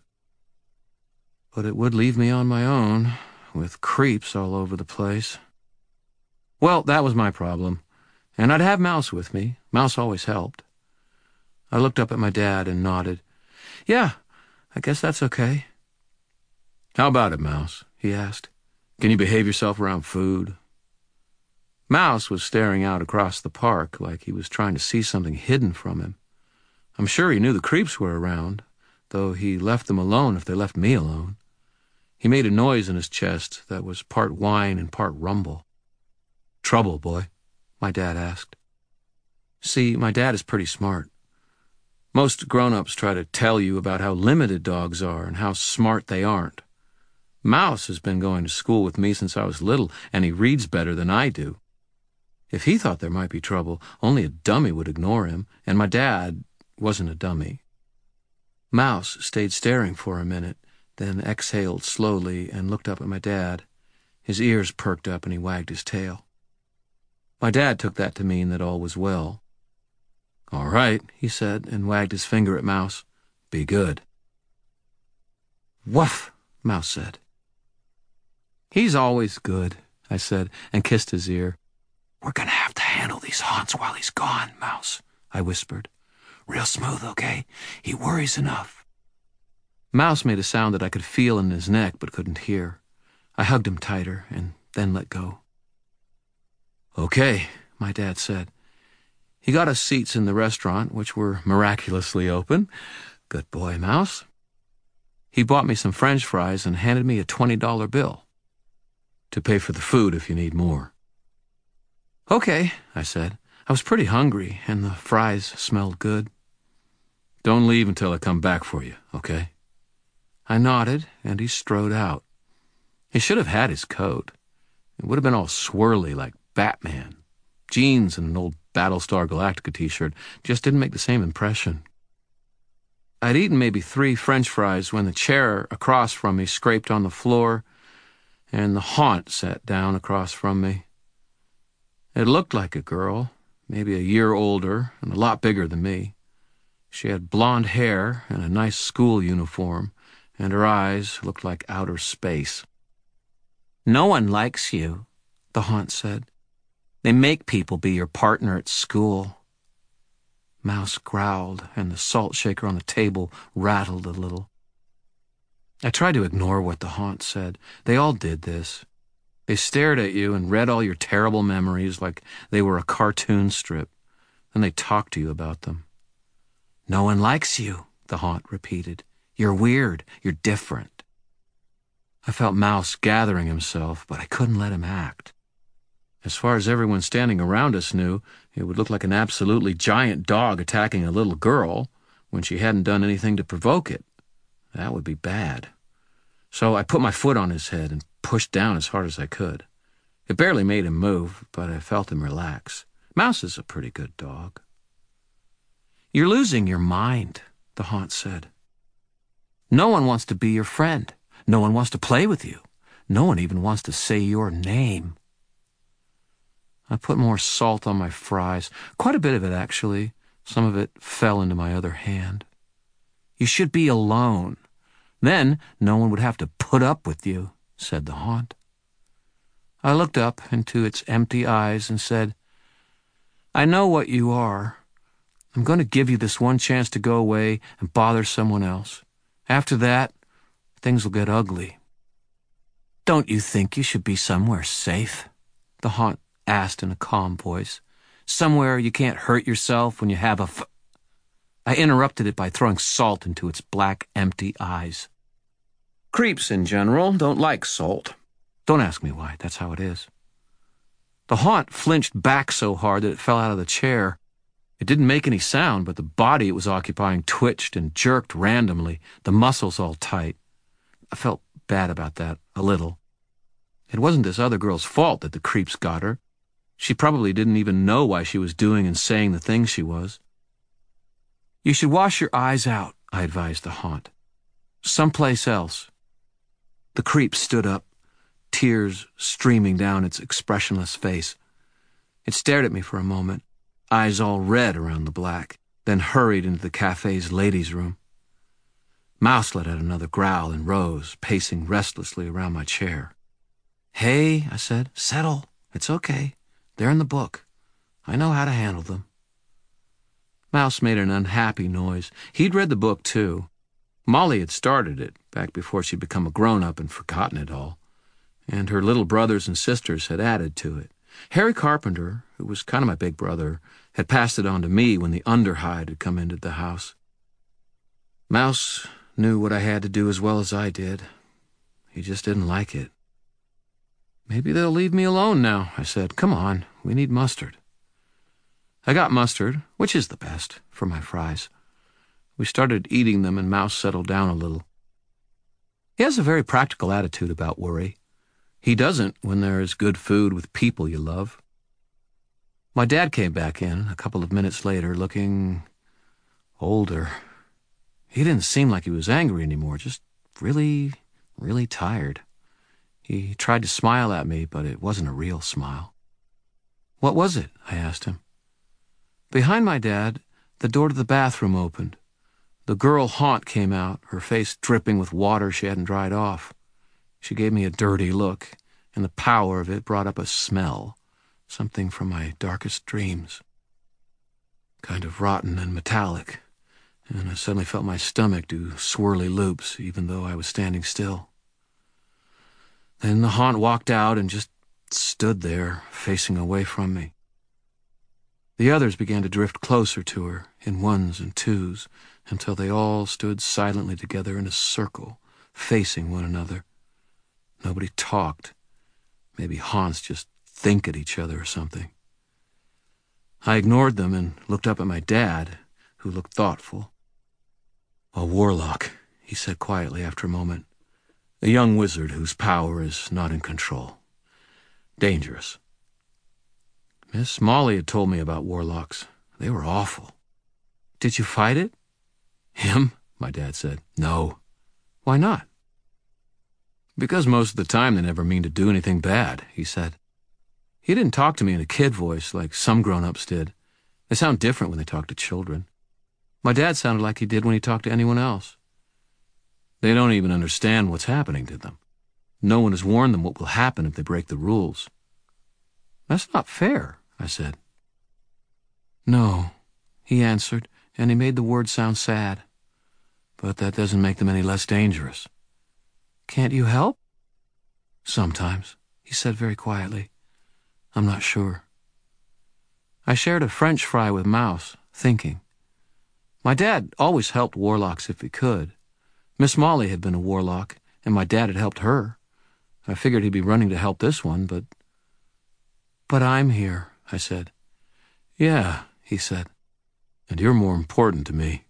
But it would leave me on my own, with creeps all over the place. Well, that was my problem, and I'd have Mouse with me. Mouse always helped. I looked up at my dad and nodded. "Yeah, I guess that's okay." "How about it, Mouse?" he asked. "Can you behave yourself around food?" Mouse was staring out across the park like he was trying to see something hidden from him. I'm sure he knew the creeps were around, though he left them alone if they left me alone. He made a noise in his chest that was part whine and part rumble. "Trouble, boy?" my dad asked. See, my dad is pretty smart. Most grown-ups try to tell you about how limited dogs are and how smart they aren't. Mouse has been going to school with me since I was little, and he reads better than I do. If he thought there might be trouble, only a dummy would ignore him, and my dad wasn't a dummy. Mouse stayed staring for a minute, then exhaled slowly and looked up at my dad. His ears perked up and he wagged his tail. My dad took that to mean that all was well. "All right," he said, and wagged his finger at Mouse. "Be good." "Woof," Mouse said. "He's always good," I said, and kissed his ear. "We're going to have to handle these haunts while he's gone, Mouse," I whispered. "Real smooth, okay? He worries enough." Mouse made a sound that I could feel in his neck but couldn't hear. I hugged him tighter and then let go. "Okay," my dad said. He got us seats in the restaurant, which were miraculously open. Good boy, Mouse. He bought me some French fries and handed me a $20 bill. "To pay for the food if you need more." "Okay," I said. I was pretty hungry, and the fries smelled good. "Don't leave until I come back for you, okay?" I nodded, and he strode out. He should have had his coat. It would have been all swirly like Batman. Jeans and an old Battlestar Galactica t-shirt just didn't make the same impression. I'd eaten maybe 3 French fries when the chair across from me scraped on the floor, and the haunt sat down across from me. It looked like a girl, maybe a year older and a lot bigger than me. She had blonde hair and a nice school uniform, and her eyes looked like outer space. No one likes you, the haunt said. They make people be your partner at school. Mouse growled, and the salt shaker on the table rattled a little. I tried to ignore what the haunt said. They all did this. They stared at you and read all your terrible memories like they were a cartoon strip. Then they talked to you about them. No one likes you, the haunt repeated. You're weird. You're different. I felt Mouse gathering himself, but I couldn't let him act. As far as everyone standing around us knew, it would look like an absolutely giant dog attacking a little girl when she hadn't done anything to provoke it. That would be bad. So I put my foot on his head and pushed down as hard as I could. It barely made him move, but I felt him relax. Mouse is a pretty good dog. You're losing your mind, the haunt said. No one wants to be your friend. No one wants to play with you. No one even wants to say your name. I put more salt on my fries, quite a bit of it actually. Some of it fell into my other hand. You should be alone. Then no one would have to put up with you, said the haunt. I looked up into its empty eyes and said, I know what you are. I'm going to give you this one chance to go away and bother someone else. After that, things will get ugly. Don't you think you should be somewhere safe? The haunt asked in a calm voice. Somewhere you can't hurt yourself when you have I interrupted it by throwing salt into its black, empty eyes. Creeps in general don't like salt. Don't ask me why, that's how it is. The haunt flinched back so hard that it fell out of the chair. It didn't make any sound, but the body it was occupying twitched and jerked randomly, the muscles all tight. I felt bad about that, a little. It wasn't this other girl's fault that the creeps got her. She probably didn't even know why she was doing and saying the things she was. You should wash your eyes out, I advised the haunt. Someplace else. The creep stood up, tears streaming down its expressionless face. It stared at me for a moment, eyes all red around the black, then hurried into the cafe's ladies' room. Mouse let out another growl and rose, pacing restlessly around my chair. Hey, I said, settle. It's okay. They're in the book. I know how to handle them. Mouse made an unhappy noise. He'd read the book, too. Molly had started it, back before she'd become a grown-up and forgotten it all. And her little brothers and sisters had added to it. Harry Carpenter, who was kind of my big brother, had passed it on to me when the Underhide had come into the house. Mouse knew what I had to do as well as I did. He just didn't like it. Maybe they'll leave me alone now, I said. Come on, we need mustard. I got mustard, which is the best, for my fries. We started eating them and Mouse settled down a little. He has a very practical attitude about worry. He doesn't when there is good food with people you love. My dad came back in a couple of minutes later, looking older. He didn't seem like he was angry anymore, just really, really tired. He tried to smile at me, but it wasn't a real smile. What was it? I asked him. Behind my dad, the door to the bathroom opened. The girl haunt came out, her face dripping with water she hadn't dried off. She gave me a dirty look, and the power of it brought up a smell, something from my darkest dreams. Kind of rotten and metallic, and I suddenly felt my stomach do swirly loops, even though I was standing still. Then the haunt walked out and just stood there, facing away from me. The others began to drift closer to her, in ones and twos, until they all stood silently together in a circle, facing one another. Nobody talked. Maybe haunts just think at each other or something. I ignored them and looked up at my dad, who looked thoughtful. A warlock, he said quietly after a moment. A young wizard whose power is not in control. Dangerous. Miss Molly had told me about warlocks. They were awful. Did you fight it? Him? My dad said. No. Why not? Because most of the time they never mean to do anything bad, he said. He didn't talk to me in a kid voice like some grown-ups did. They sound different when they talk to children. My dad sounded like he did when he talked to anyone else. They don't even understand what's happening to them. No one has warned them what will happen if they break the rules. That's not fair, I said. No, he answered, and he made the words sound sad. But that doesn't make them any less dangerous. Can't you help? Sometimes, he said very quietly. I'm not sure. I shared a French fry with Mouse, thinking. My dad always helped warlocks if he could. Miss Molly had been a warlock, and my dad had helped her. I figured he'd be running to help this one, but... But I'm here, I said. Yeah, he said. And you're more important to me.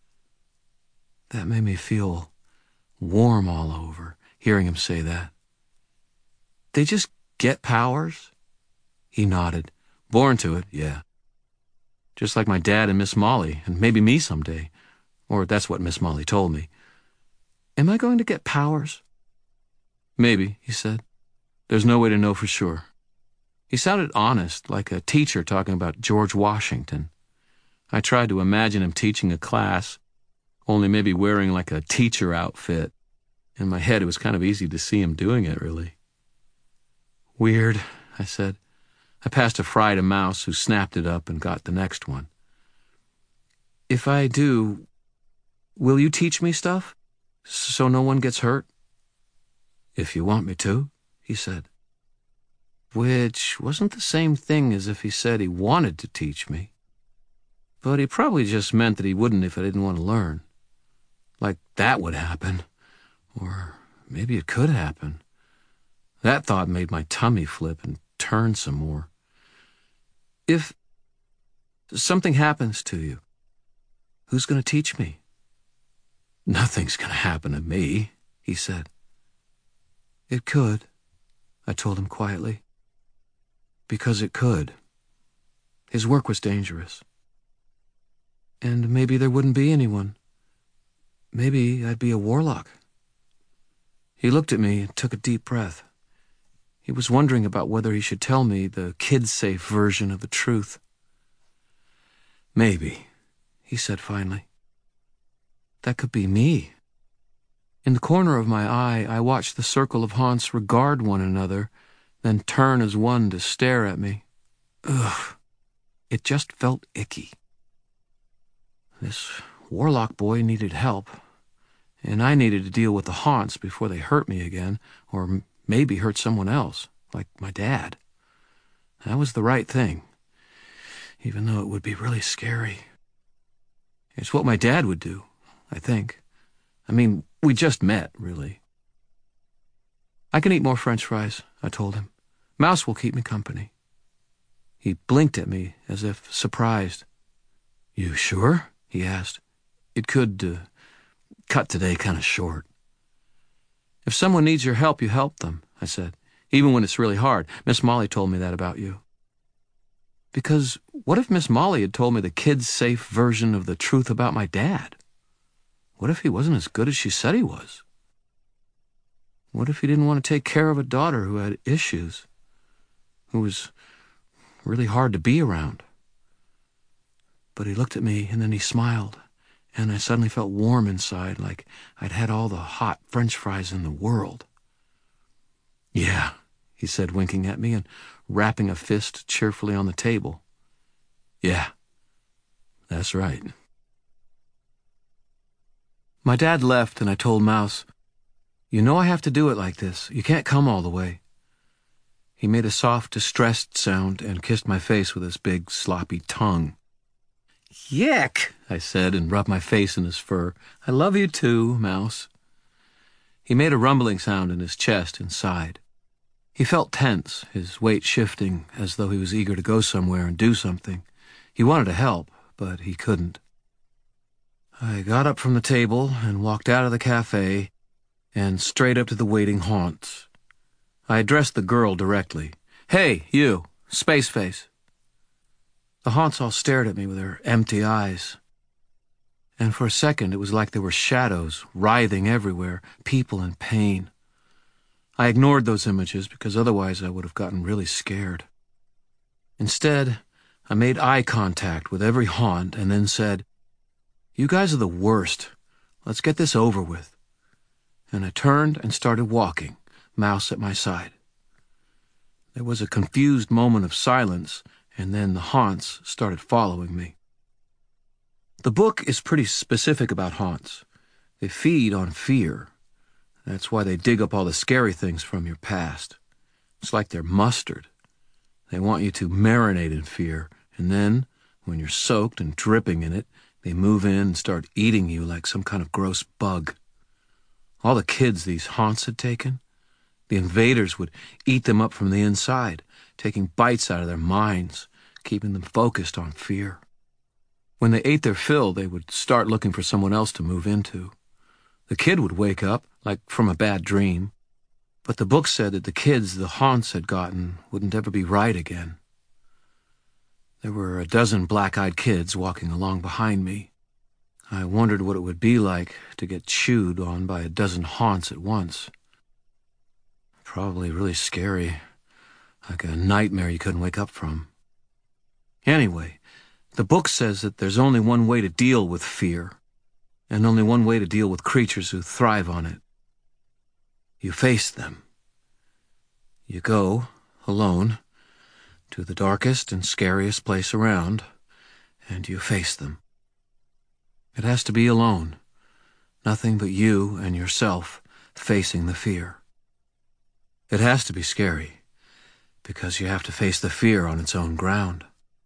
That made me feel warm all over, hearing him say that. They just get powers? He nodded. Born to it, yeah. Just like my dad and Miss Molly, and maybe me someday. Or that's what Miss Molly told me. Am I going to get powers? Maybe, he said. There's no way to know for sure. He sounded honest, like a teacher talking about George Washington. I tried to imagine him teaching a class, only maybe wearing like a teacher outfit. In my head, it was kind of easy to see him doing it, really. Weird, I said. I passed a fry to Mouse, who snapped it up and got the next one. If I do, will you teach me stuff? So no one gets hurt? If you want me to, he said. Which wasn't the same thing as if he said he wanted to teach me. But he probably just meant that he wouldn't if I didn't want to learn. Like that would happen. Or maybe it could happen. That thought made my tummy flip and turn some more. If something happens to you, who's going to teach me? Nothing's going to happen to me, he said. It could, I told him quietly. Because it could. His work was dangerous. And maybe there wouldn't be anyone. Maybe I'd be a warlock. He looked at me and took a deep breath. He was wondering about whether he should tell me the kid-safe version of the truth. Maybe, he said finally. That could be me. In the corner of my eye, I watched the circle of haunts regard one another, then turn as one to stare at me. Ugh. It just felt icky. This warlock boy needed help, and I needed to deal with the haunts before they hurt me again, or maybe hurt someone else, like my dad. That was the right thing, even though it would be really scary. It's what my dad would do, I think. I mean, we just met, really. I can eat more French fries, I told him. Mouse will keep me company. He blinked at me as if surprised. You sure? He asked. It could cut today kind of short. If someone needs your help, you help them, I said. Even when it's really hard. Miss Molly told me that about you. Because what if Miss Molly had told me the kid-safe version of the truth about my dad? What if he wasn't as good as she said he was? What if he didn't want to take care of a daughter who had issues, who was really hard to be around? But he looked at me, and then he smiled, and I suddenly felt warm inside, like I'd had all the hot French fries in the world. Yeah, he said, winking at me and rapping a fist cheerfully on the table. Yeah, that's right. My dad left, and I told Mouse, you know I have to do it like this. You can't come all the way. He made a soft, distressed sound and kissed my face with his big, sloppy tongue. Yuck, I said, and rubbed my face in his fur. I love you too, Mouse. He made a rumbling sound in his chest and sighed. He felt tense, his weight shifting, as though he was eager to go somewhere and do something. He wanted to help, but he couldn't. I got up from the table and walked out of the cafe and straight up to the waiting haunts. I addressed the girl directly. Hey, you, Space Face. The haunts all stared at me with their empty eyes. And for a second, it was like there were shadows writhing everywhere, people in pain. I ignored those images because otherwise I would have gotten really scared. Instead, I made eye contact with every haunt and then said, You guys are the worst. Let's get this over with. And I turned and started walking, Mouse at my side. There was a confused moment of silence, and then the haunts started following me. The book is pretty specific about haunts. They feed on fear. That's why they dig up all the scary things from your past. It's like they're mustard. They want you to marinate in fear, and then, when you're soaked and dripping in it, they move in and start eating you like some kind of gross bug. All the kids these haunts had taken, the invaders would eat them up from the inside, taking bites out of their minds, keeping them focused on fear. When they ate their fill, they would start looking for someone else to move into. The kid would wake up, like from a bad dream, but the book said that the kids the haunts had gotten wouldn't ever be right again. There were a dozen black-eyed kids walking along behind me. I wondered what it would be like to get chewed on by a dozen haunts at once. Probably really scary, like a nightmare you couldn't wake up from. Anyway, the book says that there's only one way to deal with fear, and only one way to deal with creatures who thrive on it. You face them. You go, alone, to the darkest and scariest place around, and you face them. It has to be alone, nothing but you and yourself facing the fear. It has to be scary, because you have to face the fear on its own ground.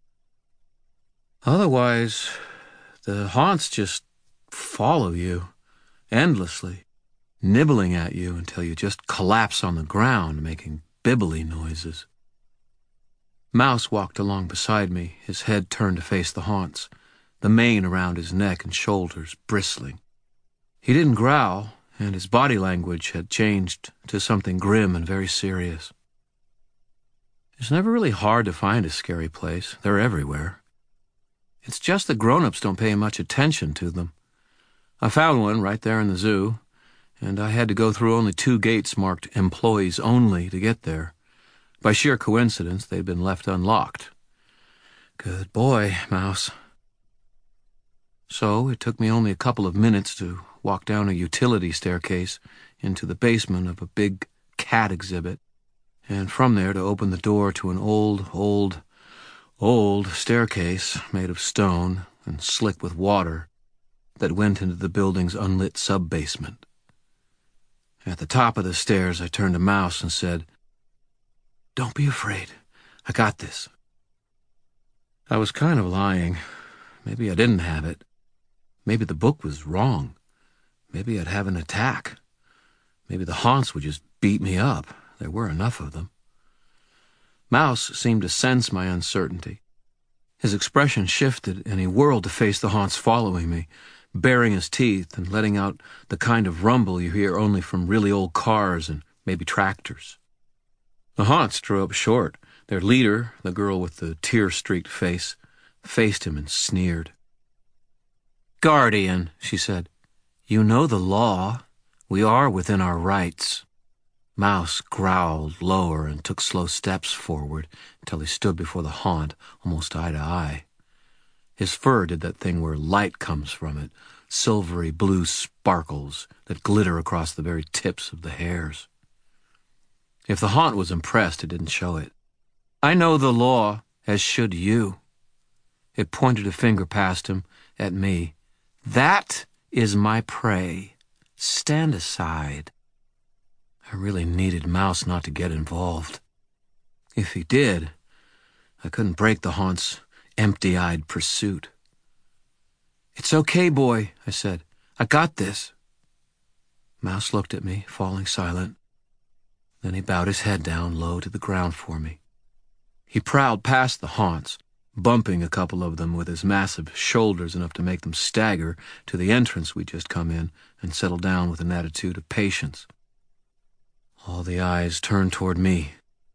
Otherwise, the haunts just follow you endlessly, nibbling at you until you just collapse on the ground, making bibbly noises. Mouse walked along beside me, his head turned to face the haunts, the mane around his neck and shoulders bristling. He didn't growl, and his body language had changed to something grim and very serious. It's never really hard to find a scary place. They're everywhere. It's just that grown-ups don't pay much attention to them. I found one right there in the zoo, and I had to go through only 2 gates marked Employees Only to get there. By sheer coincidence, they'd been left unlocked. Good boy, Mouse. So it took me only a couple of minutes to walk down a utility staircase into the basement of a big cat exhibit, and from there to open the door to an old staircase made of stone and slick with water that went into the building's unlit sub-basement. At the top of the stairs, I turned to Mouse and said, "Don't be afraid. I got this." I was kind of lying. Maybe I didn't have it. Maybe the book was wrong. Maybe I'd have an attack. Maybe the haunts would just beat me up. There were enough of them. Mouse seemed to sense my uncertainty. His expression shifted, and he whirled to face the haunts following me, baring his teeth and letting out the kind of rumble you hear only from really old cars and maybe tractors. The haunts drew up short. Their leader, the girl with the tear-streaked face, faced him and sneered. "Guardian," she said, "you know the law. We are within our rights." Mouse growled lower and took slow steps forward until he stood before the haunt, almost eye to eye. His fur did that thing where light comes from it, silvery blue sparkles that glitter across the very tips of the hairs. If the haunt was impressed, it didn't show it. "I know the law, as should you." It pointed a finger past him, at me. "That is my prey. Stand aside." I really needed Mouse not to get involved. If he did, I couldn't break the haunt's empty-eyed pursuit. "It's okay, boy," I said. "I got this." Mouse looked at me, falling silent. Then he bowed his head down low to the ground for me. He prowled past the haunts, bumping a couple of them with his massive shoulders enough to make them stagger to the entrance we'd just come in and settle down with an attitude of patience. All the eyes turned toward me.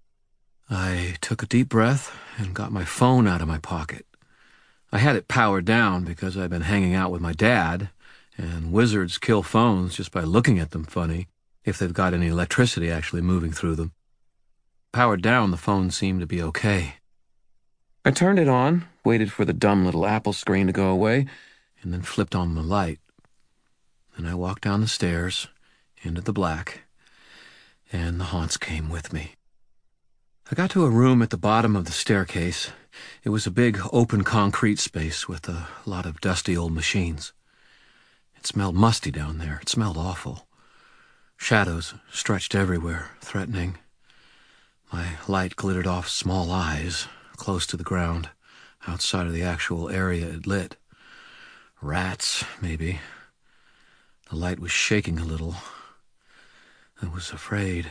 I took a deep breath and got my phone out of my pocket. I had it powered down because I'd been hanging out with my dad, and wizards kill phones just by looking at them funny if they've got any electricity actually moving through them. Powered down, the phone seemed to be okay. I turned it on, waited for the dumb little Apple screen to go away, and then flipped on the light. Then I walked down the stairs, into the black, and the haunts came with me. I got to a room at the bottom of the staircase. It was a big open concrete space with a lot of dusty old machines. It smelled musty down there. It smelled awful. Shadows stretched everywhere, threatening. My light glittered off small eyes, close to the ground, outside of the actual area it lit. Rats, maybe. The light was shaking a little. I was afraid.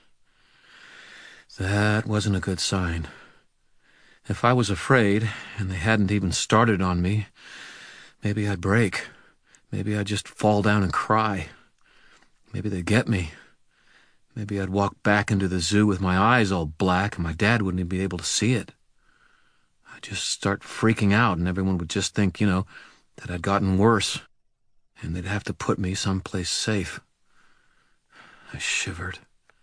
That wasn't a good sign. If I was afraid, and they hadn't even started on me, maybe I'd break. Maybe I'd just fall down and cry. Maybe they'd get me. Maybe I'd walk back into the zoo with my eyes all black and my dad wouldn't even be able to see it. I'd just start freaking out and everyone would just think, that I'd gotten worse. And they'd have to put me someplace safe. I shivered.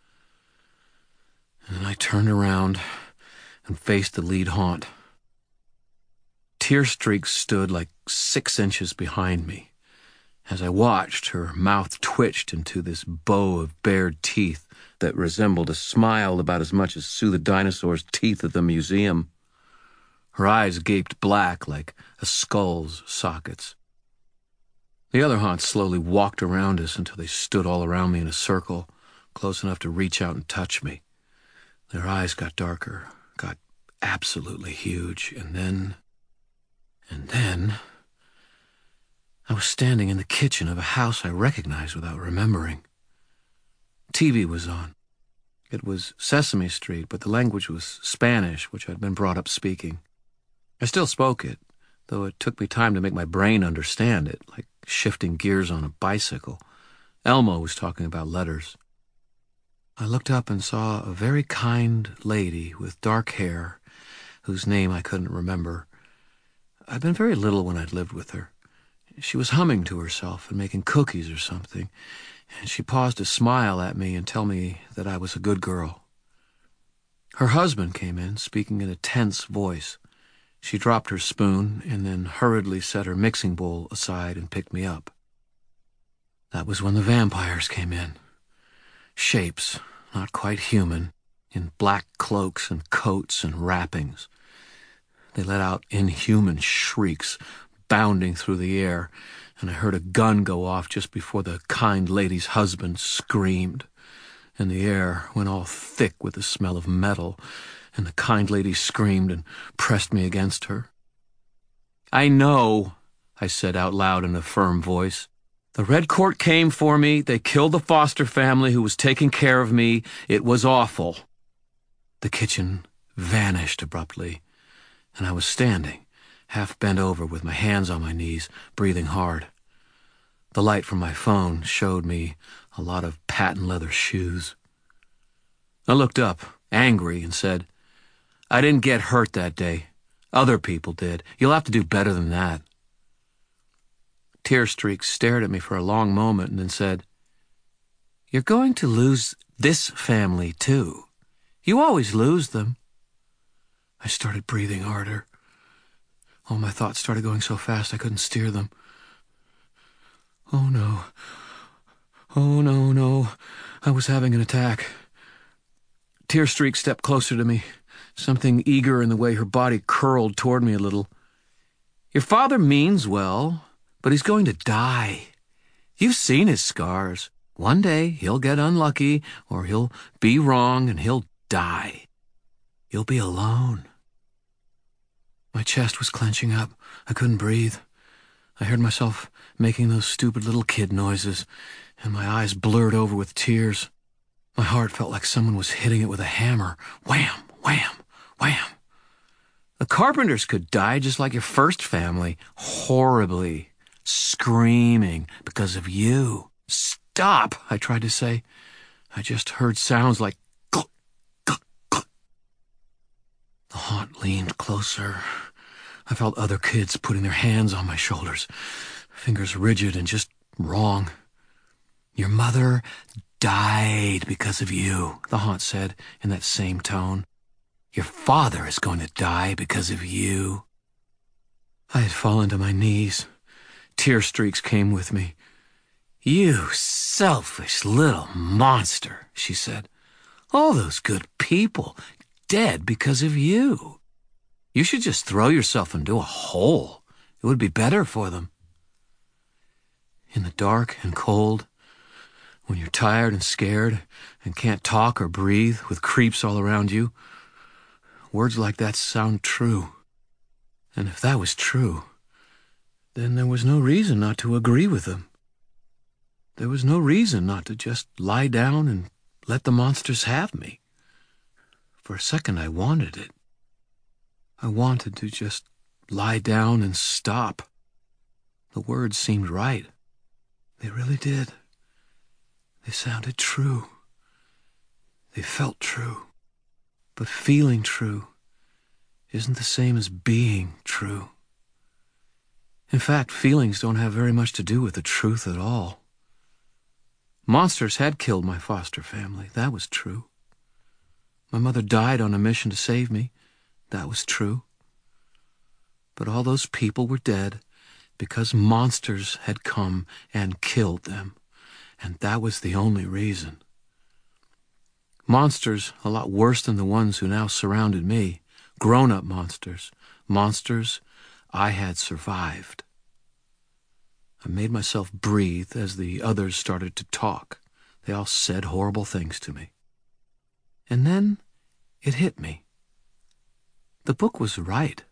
And then I turned around and faced the lead haunt. Tear Streaks stood like 6 inches behind me. As I watched, her mouth twitched into this bow of bared teeth that resembled a smile about as much as Sue the dinosaur's teeth at the museum. Her eyes gaped black like a skull's sockets. The other haunts slowly walked around us until they stood all around me in a circle, close enough to reach out and touch me. Their eyes got darker, got absolutely huge, and then I was standing in the kitchen of a house I recognized without remembering. TV was on. It was Sesame Street, but the language was Spanish, which I'd been brought up speaking. I still spoke it, though it took me time to make my brain understand it, like shifting gears on a bicycle. Elmo was talking about letters. I looked up and saw a very kind lady with dark hair, whose name I couldn't remember. I'd been very little when I'd lived with her. She was humming to herself and making cookies or something, and she paused to smile at me and tell me that I was a good girl. Her husband came in, speaking in a tense voice. She dropped her spoon and then hurriedly set her mixing bowl aside and picked me up. That was when the vampires came in. Shapes, not quite human, in black cloaks and coats and wrappings. They let out inhuman shrieks, bounding through the air, and I heard a gun go off just before the kind lady's husband screamed, and the air went all thick with the smell of metal, and the kind lady screamed and pressed me against her. "I know," I said out loud in a firm voice. "The Red Court came for me. They killed the foster family who was taking care of me. It was awful." The kitchen vanished abruptly, and I was standing, half bent over with my hands on my knees, breathing hard. The light from my phone showed me a lot of patent leather shoes. I looked up, angry, and said, "I didn't get hurt that day. Other people did. You'll have to do better than that." Tear Streaks stared at me for a long moment and then said, "You're going to lose this family, too. You always lose them." I started breathing harder. All my thoughts started going so fast I couldn't steer them. Oh no. Oh no. I was having an attack. Tear Streak stepped closer to me, something eager in the way her body curled toward me a little. "Your father means well, but he's going to die. You've seen his scars. One day he'll get unlucky, or he'll be wrong and he'll die. You'll be alone." My chest was clenching up. I couldn't breathe. I heard myself making those stupid little kid noises, and my eyes blurred over with tears. My heart felt like someone was hitting it with a hammer. Wham, wham, wham. The Carpenters could die just like your first family, horribly, screaming because of you. "Stop," I tried to say. I just heard sounds like cluck, cluck, cluck. The haunt leaned closer. I felt other kids putting their hands on my shoulders, fingers rigid and just wrong. "Your mother died because of you," the haunt said in that same tone. "Your father is going to die because of you." I had fallen to my knees. Tear Streaks came with me. "You selfish little monster," she said. "All those good people dead because of you. You should just throw yourself into a hole. It would be better for them." In the dark and cold, when you're tired and scared and can't talk or breathe with creeps all around you, words like that sound true. And if that was true, then there was no reason not to agree with them. There was no reason not to just lie down and let the monsters have me. For a second, I wanted it. I wanted to just lie down and stop. The words seemed right. They really did. They sounded true. They felt true. But feeling true isn't the same as being true. In fact, feelings don't have very much to do with the truth at all. Monsters had killed my foster family. That was true. My mother died on a mission to save me. That was true. But all those people were dead because monsters had come and killed them. And that was the only reason. Monsters a lot worse than the ones who now surrounded me. Grown-up monsters. Monsters I had survived. I made myself breathe as the others started to talk. They all said horrible things to me. And then it hit me. The book was right.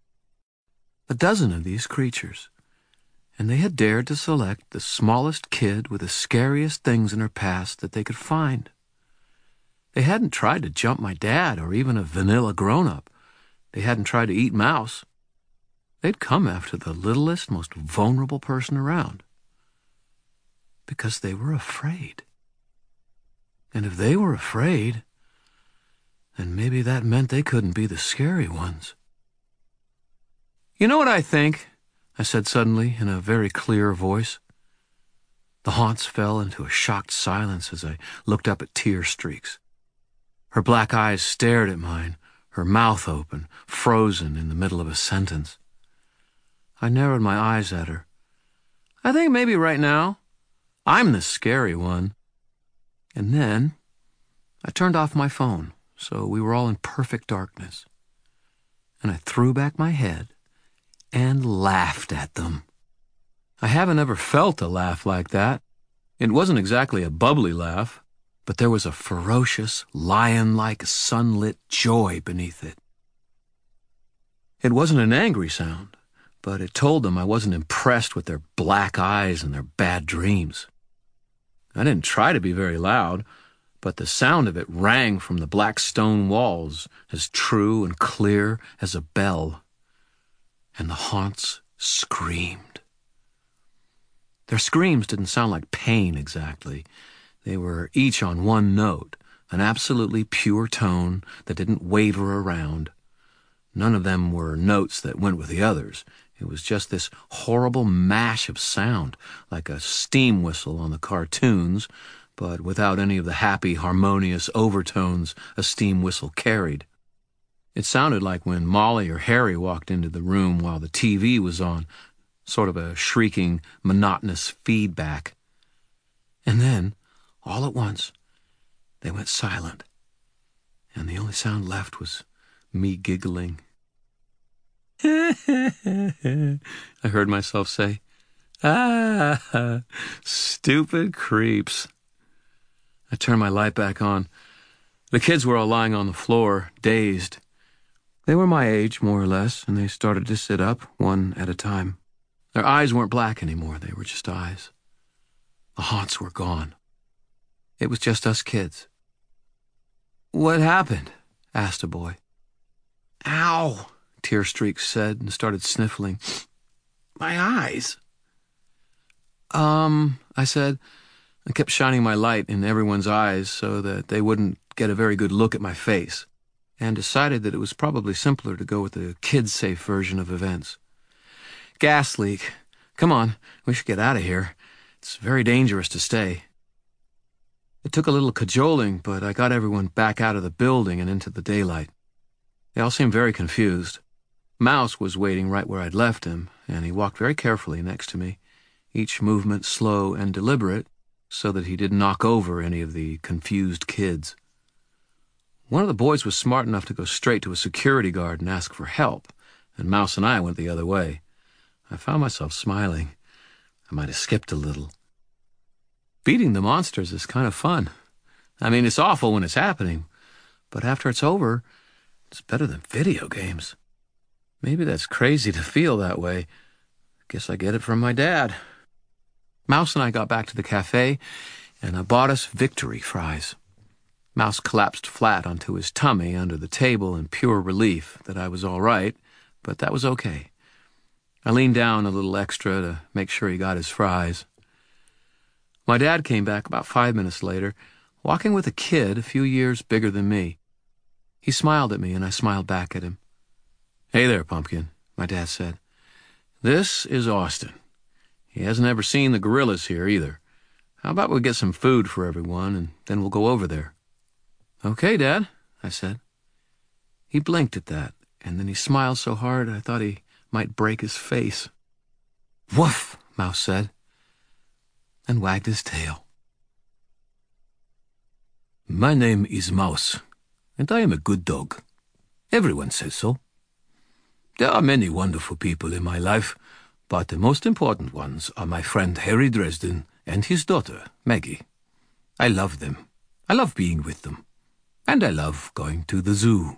12 of these creatures, and they had dared to select the smallest kid with the scariest things in her past that they could find. They hadn't tried to jump my dad or even a vanilla grown-up. They hadn't tried to eat Mouse. They'd come after the littlest, most vulnerable person around. Because they were afraid. And if they were afraid, then maybe that meant they couldn't be the scary ones. "You know what I think?" I said suddenly in a very clear voice. The haunts fell into a shocked silence as I looked up at Tear Streaks. Her black eyes stared at mine, her mouth open, frozen in the middle of a sentence. I narrowed my eyes at her. "I think maybe right now, I'm the scary one." And then I turned off my phone, so we were all in perfect darkness. And I threw back my head and laughed at them. I haven't ever felt a laugh like that. It wasn't exactly a bubbly laugh, but there was a ferocious, lion-like, sunlit joy beneath it. It wasn't an angry sound, but it told them I wasn't impressed with their black eyes and their bad dreams. I didn't try to be very loud, but the sound of it rang from the black stone walls as true and clear as a bell. And the haunts screamed. Their screams didn't sound like pain exactly. They were each on one note, an absolutely pure tone that didn't waver around. None of them were notes that went with the others. It was just this horrible mash of sound, like a steam whistle on the cartoons, but without any of the happy, harmonious overtones a steam whistle carried. It sounded like when Molly or Harry walked into the room while the TV was on, sort of a shrieking, monotonous feedback. And then, all at once, they went silent, and the only sound left was me giggling. I heard myself say, "Ah, stupid creeps." I turned my light back on. The kids were all lying on the floor, dazed. They were my age, more or less, and they started to sit up, one at a time. Their eyes weren't black anymore, they were just eyes. The haunts were gone. It was just us kids. "What happened?" asked a boy. "Ow," Tear Streaks said and started sniffling. "My eyes." I said. I kept shining my light in everyone's eyes so that they wouldn't get a very good look at my face, and decided that it was probably simpler to go with the kid-safe version of events. "Gas leak. Come on, we should get out of here. It's very dangerous to stay." It took a little cajoling, but I got everyone back out of the building and into the daylight. They all seemed very confused. Mouse was waiting right where I'd left him, and he walked very carefully next to me. each movement slow and deliberate, so that he didn't knock over any of the confused kids. One of the boys was smart enough to go straight to a security guard and ask for help, and Mouse and I went the other way. I found myself smiling. I might have skipped a little. Beating the monsters is kind of fun. I mean, it's awful when it's happening, but after it's over, it's better than video games. Maybe that's crazy to feel that way. Guess I get it from my dad. Mouse and I got back to the cafe, and I bought us victory fries. Mouse collapsed flat onto his tummy under the table in pure relief that I was all right, but that was okay. I leaned down a little extra to make sure he got his fries. My dad came back about 5 minutes later, walking with a kid a few years bigger than me. He smiled at me, and I smiled back at him. "Hey there, Pumpkin," my dad said. "This is Austin. He hasn't ever seen the gorillas here either. How about we get some food for everyone, and then we'll go over there?" "Okay, Dad," I said. He blinked at that, and then he smiled so hard I thought he might break his face. "Woof," Mouse said, and wagged his tail. My name is Mouse, and I am a good dog. Everyone says so. There are many wonderful people in my life, but the most important ones are my friend Harry Dresden and his daughter, Maggie. I love them. I love being with them. And I love going to the zoo.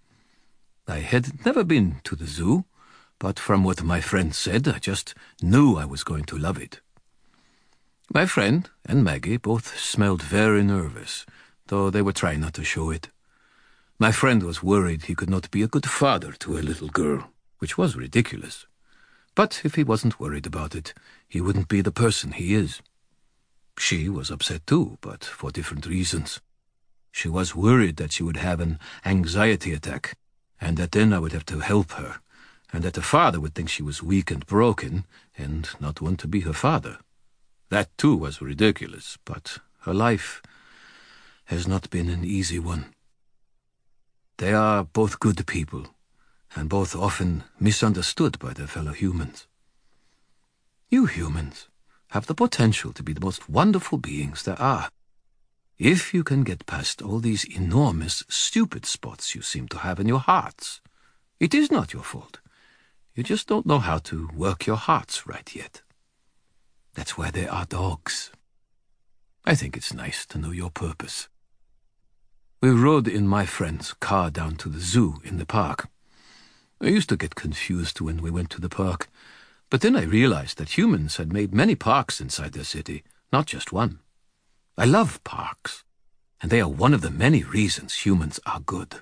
I had never been to the zoo, but from what my friend said, I just knew I was going to love it. My friend and Maggie both smelled very nervous, though they were trying not to show it. My friend was worried he could not be a good father to a little girl, which was ridiculous. But if he wasn't worried about it, he wouldn't be the person he is. She was upset too, but for different reasons. She was worried that she would have an anxiety attack, and that then I would have to help her, and that the father would think she was weak and broken, and not want to be her father. That too was ridiculous, but her life has not been an easy one. They are both good people, and both often misunderstood by their fellow humans. You humans have the potential to be the most wonderful beings there are, if you can get past all these enormous, stupid spots you seem to have in your hearts. It is not your fault. You just don't know how to work your hearts right yet. That's why there are dogs. I think it's nice to know your purpose. We rode in my friend's car down to the zoo in the park. I used to get confused when we went to the park, but then I realized that humans had made many parks inside their city, not just one. I love parks, and they are one of the many reasons humans are good.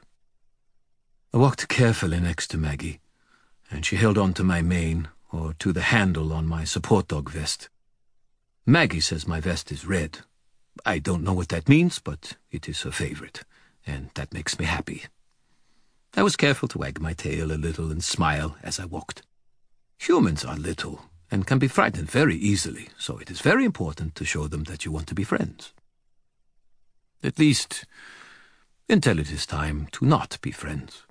I walked carefully next to Maggie, and she held on to my mane, or to the handle on my support dog vest. Maggie says my vest is red. I don't know what that means, but it is her favorite, and that makes me happy. I was careful to wag my tail a little and smile as I walked. Humans are little and can be frightened very easily, so it is very important to show them that you want to be friends. At least, until it is time to not be friends.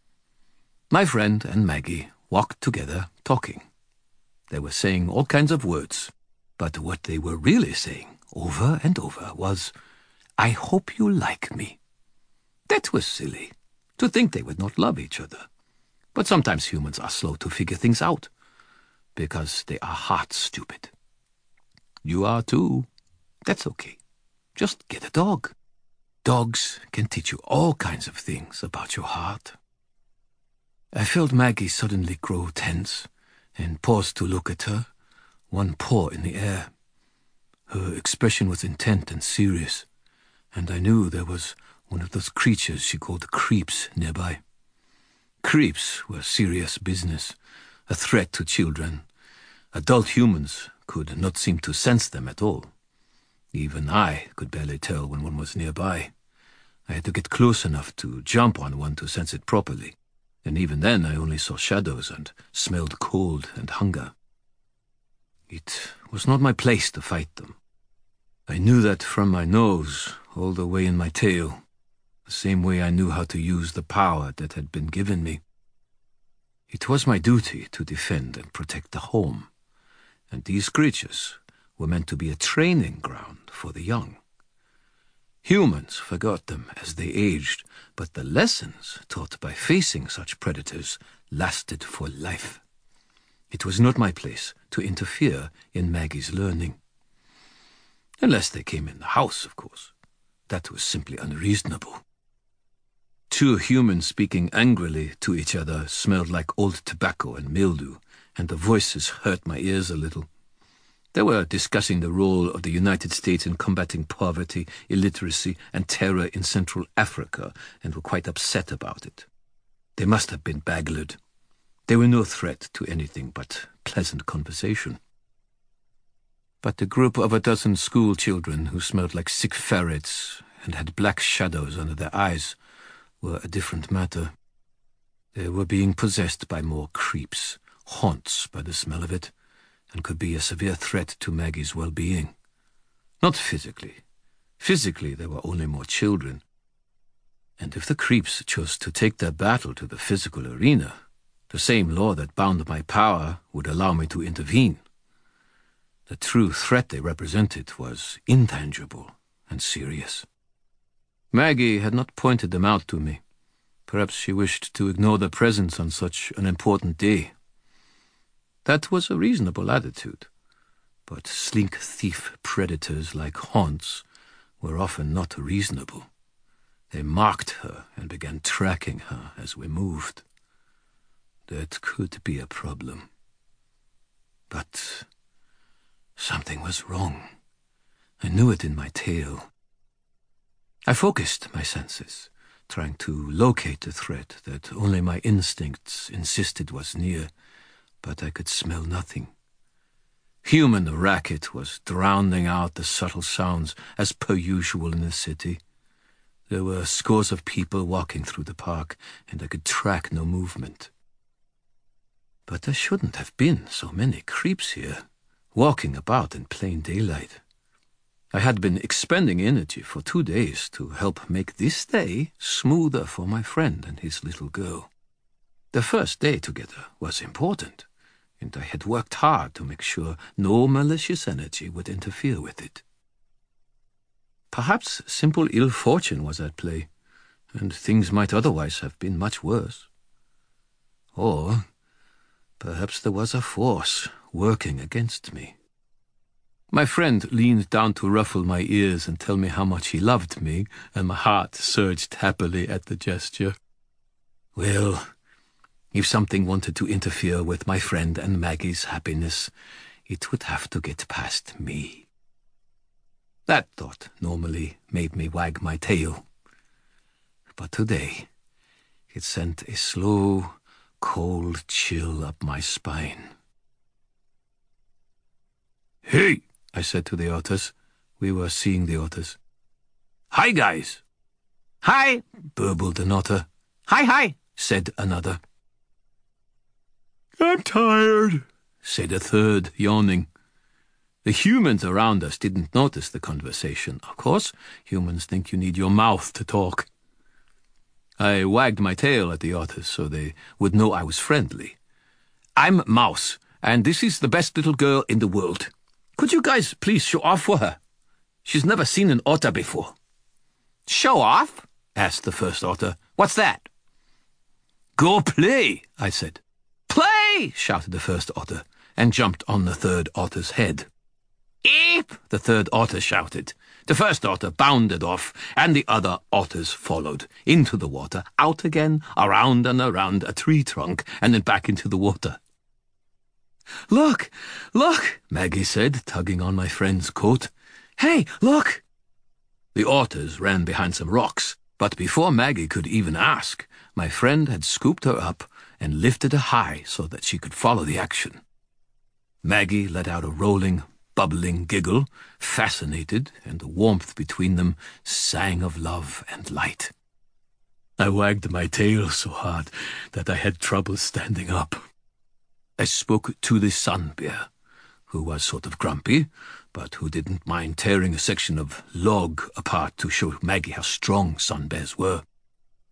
My friend and Maggie walked together talking. They were saying all kinds of words, but what they were really saying over and over was, "I hope you like me." That was silly, to think they would not love each other. But sometimes humans are slow to figure things out, because they are heart stupid. You are too. That's okay. Just get a dog. Dogs can teach you all kinds of things about your heart. I felt Maggie suddenly grow tense, and paused to look at her, one paw in the air. Her expression was intent and serious, and I knew there was one of those creatures she called creeps nearby. Creeps were serious business, a threat to children. Adult humans could not seem to sense them at all. Even I could barely tell when one was nearby. I had to get close enough to jump on one to sense it properly, and even then I only saw shadows and smelled cold and hunger. It was not my place to fight them. I knew that from my nose all the way in my tail, the same way I knew how to use the power that had been given me. It was my duty to defend and protect the home, and these creatures were meant to be a training ground for the young. Humans forgot them as they aged, but the lessons taught by facing such predators lasted for life. It was not my place to interfere in Maggie's learning. Unless they came in the house, of course. That was simply unreasonable. Two humans speaking angrily to each other smelled like old tobacco and mildew, and the voices hurt my ears a little. They were discussing the role of the United States in combating poverty, illiteracy, and terror in Central Africa, and were quite upset about it. They must have been beggared. They were no threat to anything but pleasant conversation. But the group of a dozen school children who smelled like sick ferrets and had black shadows under their eyes were a different matter. They were being possessed by more creeps, haunts by the smell of it, and could be a severe threat to Maggie's well-being. Not physically. Physically, they were only more children. And if the creeps chose to take their battle to the physical arena, the same law that bound my power would allow me to intervene. The true threat they represented was intangible and serious. Maggie had not pointed them out to me. Perhaps she wished to ignore their presence on such an important day. That was a reasonable attitude, but slink thief predators like haunts were often not reasonable. They marked her and began tracking her as we moved. That could be a problem. But something was wrong. I knew it in my tail. I focused my senses, trying to locate the threat that only my instincts insisted was near, but I could smell nothing. Human racket was drowning out the subtle sounds as per usual in the city. There were scores of people walking through the park, and I could track no movement. But there shouldn't have been so many creeps here, walking about in plain daylight. I had been expending energy for 2 days to help make this day smoother for my friend and his little girl. The first day together was important, and I had worked hard to make sure no malicious energy would interfere with it. Perhaps simple ill fortune was at play, and things might otherwise have been much worse. Or perhaps there was a force working against me. My friend leaned down to ruffle my ears and tell me how much he loved me, and my heart surged happily at the gesture. Well, if something wanted to interfere with my friend and Maggie's happiness, it would have to get past me. That thought normally made me wag my tail. But today, it sent a slow, cold chill up my spine. "Hey!" I said to the otters. We were seeing the otters. "Hi, guys!" "Hi!" burbled an otter. "Hi, hi!" said another. "I'm tired," said a third, yawning. The humans around us didn't notice the conversation. Of course, humans think you need your mouth to talk. I wagged my tail at the otters so they would know I was friendly. "I'm Mouse, and this is the best little girl in the world. Could you guys please show off for her? She's never seen an otter before." "Show off?" asked the first otter. "What's that?" "Go play," I said. "Play!" shouted the first otter, and jumped on the third otter's head. "Eep!" the third otter shouted. The first otter bounded off, and the other otters followed, into the water, out again, around and around a tree trunk, and then back into the water. "Look, look," Maggie said, tugging on my friend's coat. "Hey, look!" The otters ran behind some rocks, but before Maggie could even ask, my friend had scooped her up and lifted her high so that she could follow the action. Maggie let out a rolling, bubbling giggle, fascinated, and the warmth between them sang of love and light. I wagged my tail so hard that I had trouble standing up. I spoke to the sun bear, who was sort of grumpy, but who didn't mind tearing a section of log apart to show Maggie how strong sun bears were.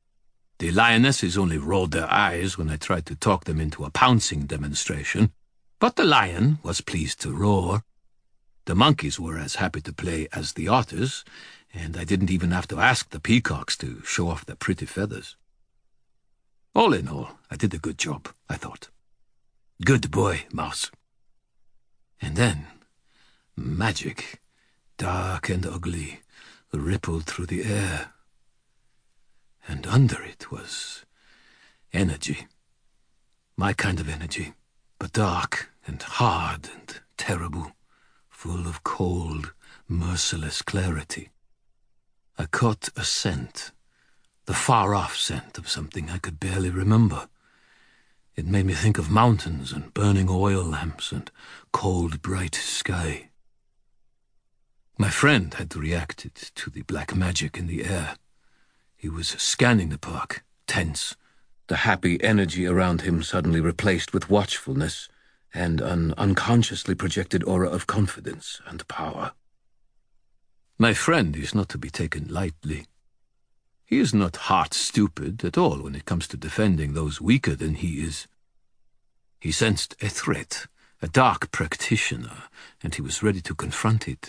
The lionesses only rolled their eyes when I tried to talk them into a pouncing demonstration. But the lion was pleased to roar. The monkeys were as happy to play as the otters, and I didn't even have to ask the peacocks to show off their pretty feathers. All in all, I did a good job, I thought. Good boy, Mouse. And then, magic, dark and ugly, rippled through the air. And under it was energy. My kind of energy, but dark and hard and terrible, full of cold, merciless clarity. I caught a scent, the far-off scent of something I could barely remember. It made me think of mountains and burning oil lamps and cold, bright sky. My friend had reacted to the black magic in the air. He was scanning the park, tense, the happy energy around him suddenly replaced with watchfulness and an unconsciously projected aura of confidence and power. My friend is not to be taken lightly. He is not heart-stupid at all when it comes to defending those weaker than he is. He sensed a threat, a dark practitioner, and he was ready to confront it.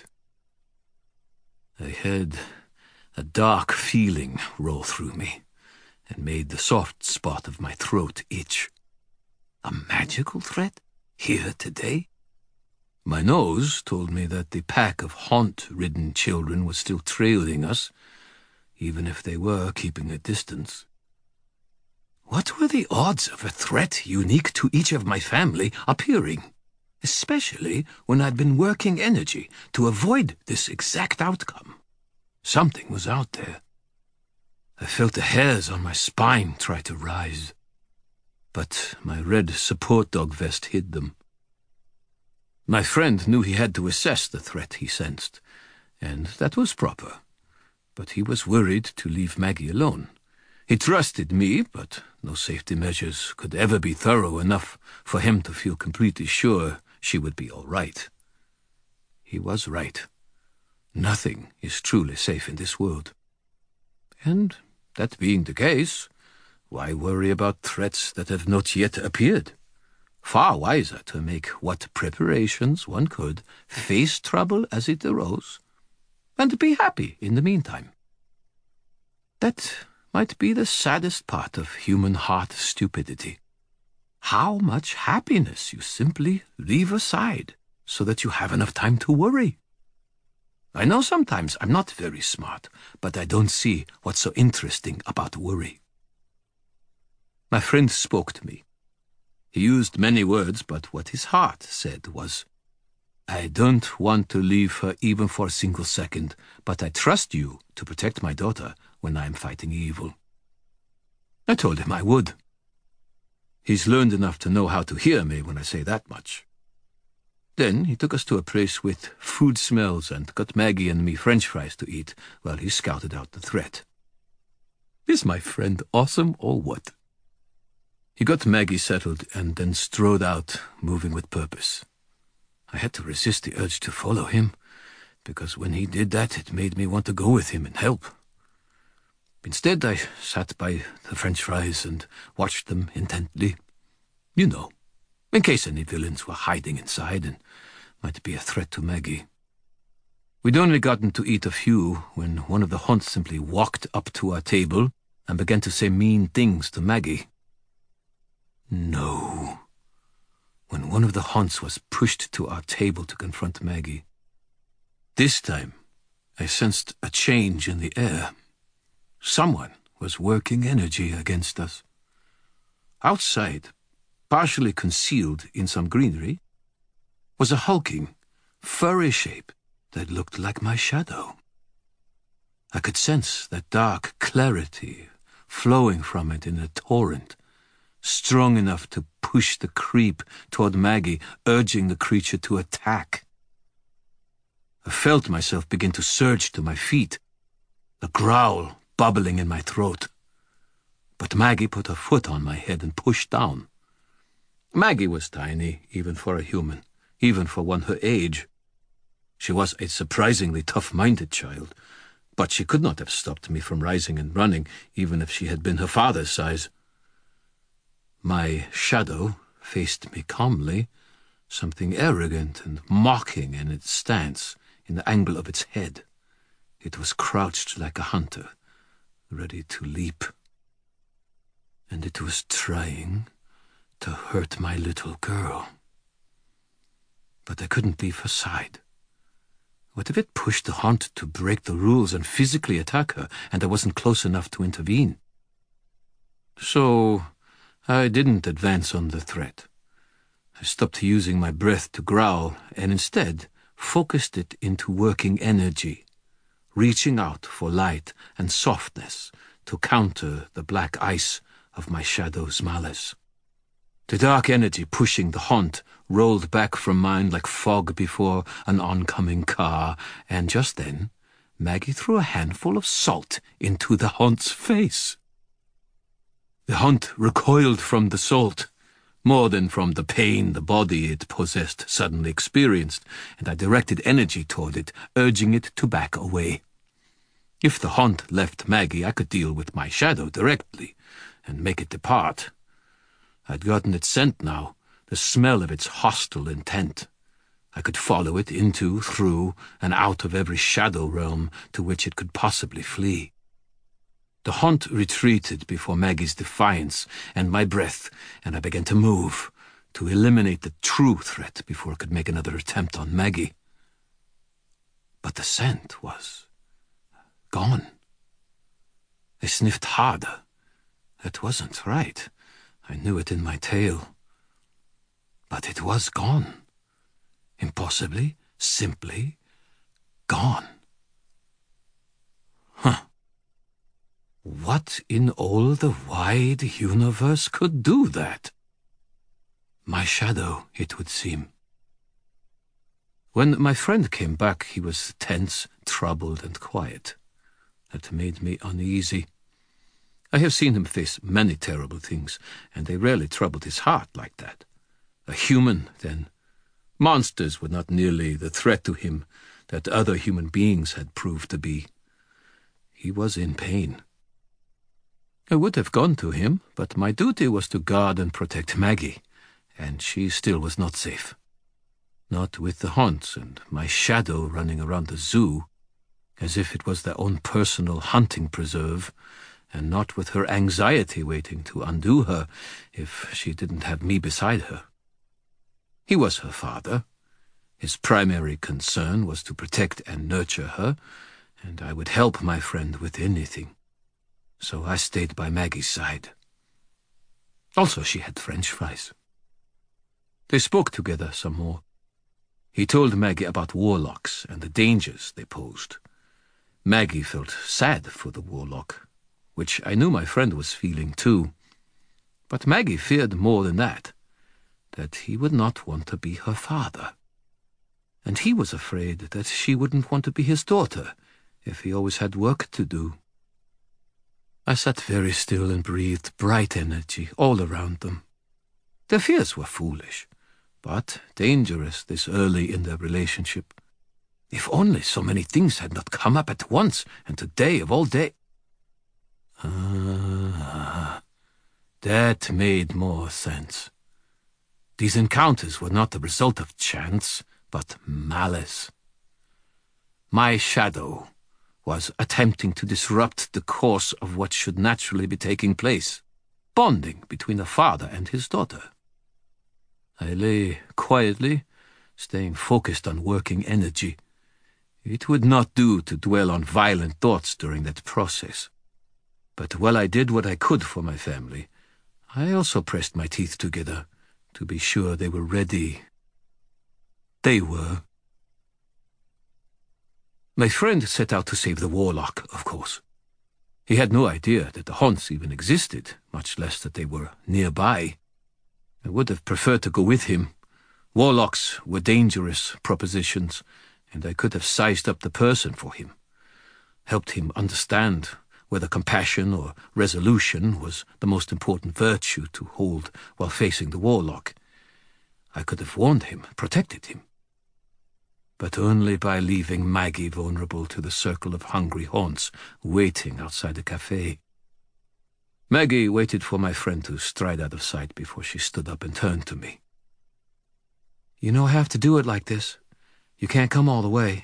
I had a dark feeling roll through me and made the soft spot of my throat itch. A magical threat? Here today? My nose told me that the pack of haunt-ridden children was still trailing us, even if they were keeping a distance. What were the odds of a threat unique to each of my family appearing, especially when I'd been working energy to avoid this exact outcome? Something was out there. I felt the hairs on my spine try to rise, but my red support dog vest hid them. My friend knew he had to assess the threat he sensed, and that was proper. But he was worried to leave Maggie alone. He trusted me, but no safety measures could ever be thorough enough for him to feel completely sure she would be all right. He was right. Nothing is truly safe in this world. And that being the case, why worry about threats that have not yet appeared? Far wiser to make what preparations one could, face trouble as it arose, and be happy in the meantime. That might be the saddest part of human heart stupidity. How much happiness you simply leave aside so that you have enough time to worry. I know sometimes I'm not very smart, but I don't see what's so interesting about worry. My friend spoke to me. He used many words, but what his heart said was, I don't want to leave her even for a single second, but I trust you to protect my daughter when I am fighting evil. I told him I would. He's learned enough to know how to hear me when I say that much. Then he took us to a place with food smells and got Maggie and me French fries to eat while he scouted out the threat. Is my friend awesome or what? He got Maggie settled and then strode out, moving with purpose. I had to resist the urge to follow him, because when he did that, it made me want to go with him and help. Instead, I sat by the French fries and watched them intently. You know, in case any villains were hiding inside and might be a threat to Maggie. We'd only gotten to eat a few when one of the haunts simply walked up to our table and began to say mean things to Maggie. No. When one of the haunts was pushed to our table to confront Maggie. This time, I sensed a change in the air. Someone was working energy against us. Outside, partially concealed in some greenery, was a hulking, furry shape that looked like my shadow. I could sense that dark clarity flowing from it in a torrent, strong enough to push the creep toward Maggie, urging the creature to attack. I felt myself begin to surge to my feet, a growl bubbling in my throat. But Maggie put her foot on my head and pushed down. Maggie was tiny, even for a human, even for one her age. She was a surprisingly tough-minded child, but she could not have stopped me from rising and running, even if she had been her father's size. My shadow faced me calmly, something arrogant and mocking in its stance, in the angle of its head. It was crouched like a hunter, ready to leap. And it was trying to hurt my little girl. But I couldn't leave her side. What if it pushed the hunt to break the rules and physically attack her, and I wasn't close enough to intervene? So I didn't advance on the threat. I stopped using my breath to growl and instead focused it into working energy, reaching out for light and softness to counter the black ice of my shadow's malice. The dark energy pushing the haunt rolled back from mine like fog before an oncoming car, and just then Maggie threw a handful of salt into the haunt's face. The haunt recoiled from the salt, more than from the pain the body it possessed suddenly experienced, and I directed energy toward it, urging it to back away. If the haunt left Maggie, I could deal with my shadow directly and make it depart. I'd gotten its scent now, the smell of its hostile intent. I could follow it into, through, and out of every shadow realm to which it could possibly flee. The haunt retreated before Maggie's defiance and my breath, and I began to move, to eliminate the true threat before it could make another attempt on Maggie. But the scent was gone. I sniffed harder. That wasn't right. I knew it in my tail. But it was gone. Impossibly, simply gone. What in all the wide universe could do that? My shadow, it would seem. When my friend came back, he was tense, troubled, and quiet. That made me uneasy. I have seen him face many terrible things, and they rarely troubled his heart like that. A human, then. Monsters were not nearly the threat to him that other human beings had proved to be. He was in pain. I would have gone to him, but my duty was to guard and protect Maggie, and she still was not safe. Not with the haunts and my shadow running around the zoo, as if it was their own personal hunting preserve, and not with her anxiety waiting to undo her if she didn't have me beside her. He was her father. His primary concern was to protect and nurture her, and I would help my friend with anything. So I stayed by Maggie's side. Also, she had French fries. They spoke together some more. He told Maggie about warlocks and the dangers they posed. Maggie felt sad for the warlock, which I knew my friend was feeling too. But Maggie feared more than that he would not want to be her father. And he was afraid that she wouldn't want to be his daughter if he always had work to do. I sat very still and breathed bright energy all around them. Their fears were foolish, but dangerous this early in their relationship. If only so many things had not come up at once, and today of all day. That made more sense. These encounters were not the result of chance, but malice. My shadow was attempting to disrupt the course of what should naturally be taking place, bonding between a father and his daughter. I lay quietly, staying focused on working energy. It would not do to dwell on violent thoughts during that process. But while I did what I could for my family, I also pressed my teeth together to be sure they were ready. They were. My friend set out to save the warlock, of course. He had no idea that the haunts even existed, much less that they were nearby. I would have preferred to go with him. Warlocks were dangerous propositions, and I could have sized up the person for him, helped him understand whether compassion or resolution was the most important virtue to hold while facing the warlock. I could have warned him, protected him. But only by leaving Maggie vulnerable to the circle of hungry haunts waiting outside the cafe. Maggie waited for my friend to stride out of sight before she stood up and turned to me. You know I have to do it like this. You can't come all the way.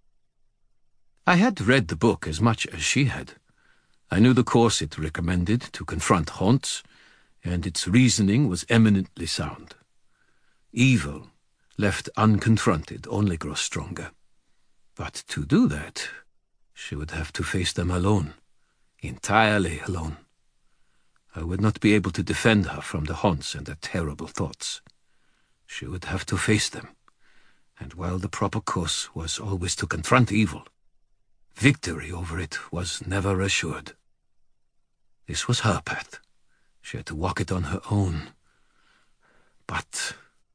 I had read the book as much as she had. I knew the course it recommended to confront haunts, and its reasoning was eminently sound. Evil, left unconfronted, only grows stronger. But to do that, she would have to face them alone, entirely alone. I would not be able to defend her from the haunts and their terrible thoughts. She would have to face them, and while the proper course was always to confront evil, victory over it was never assured. This was her path. She had to walk it on her own. But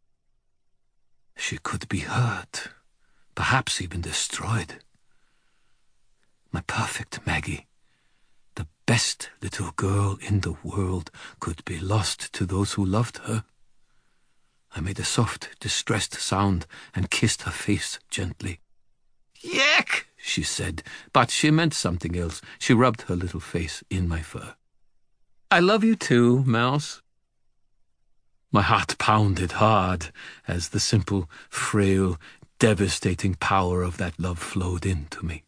she could be hurt, perhaps even destroyed. My perfect Maggie, the best little girl in the world, could be lost to those who loved her. I made a soft, distressed sound and kissed her face gently. Yuck! She said, but she meant something else. She rubbed her little face in my fur. I love you too, Mouse. My heart pounded hard as the simple, frail, devastating power of that love flowed into me.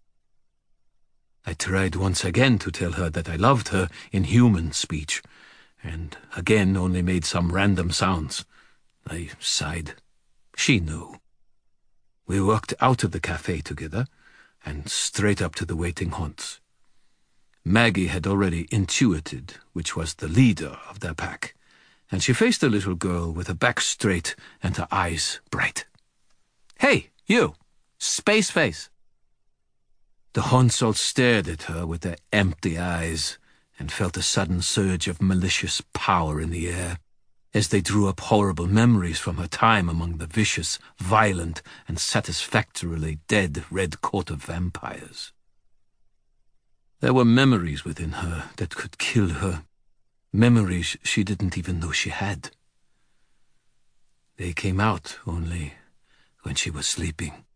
I tried once again to tell her that I loved her in human speech, and again only made some random sounds. I sighed. She knew. We walked out of the cafe together and straight up to the waiting haunts. Maggie had already intuited which was the leader of their pack, and she faced the little girl with her back straight and her eyes bright. Hey, you! Space face! The haunts all stared at her with their empty eyes and felt a sudden surge of malicious power in the air as they drew up horrible memories from her time among the vicious, violent, and satisfactorily dead Red Court of vampires. There were memories within her that could kill her, memories she didn't even know she had. They came out only when she was sleeping.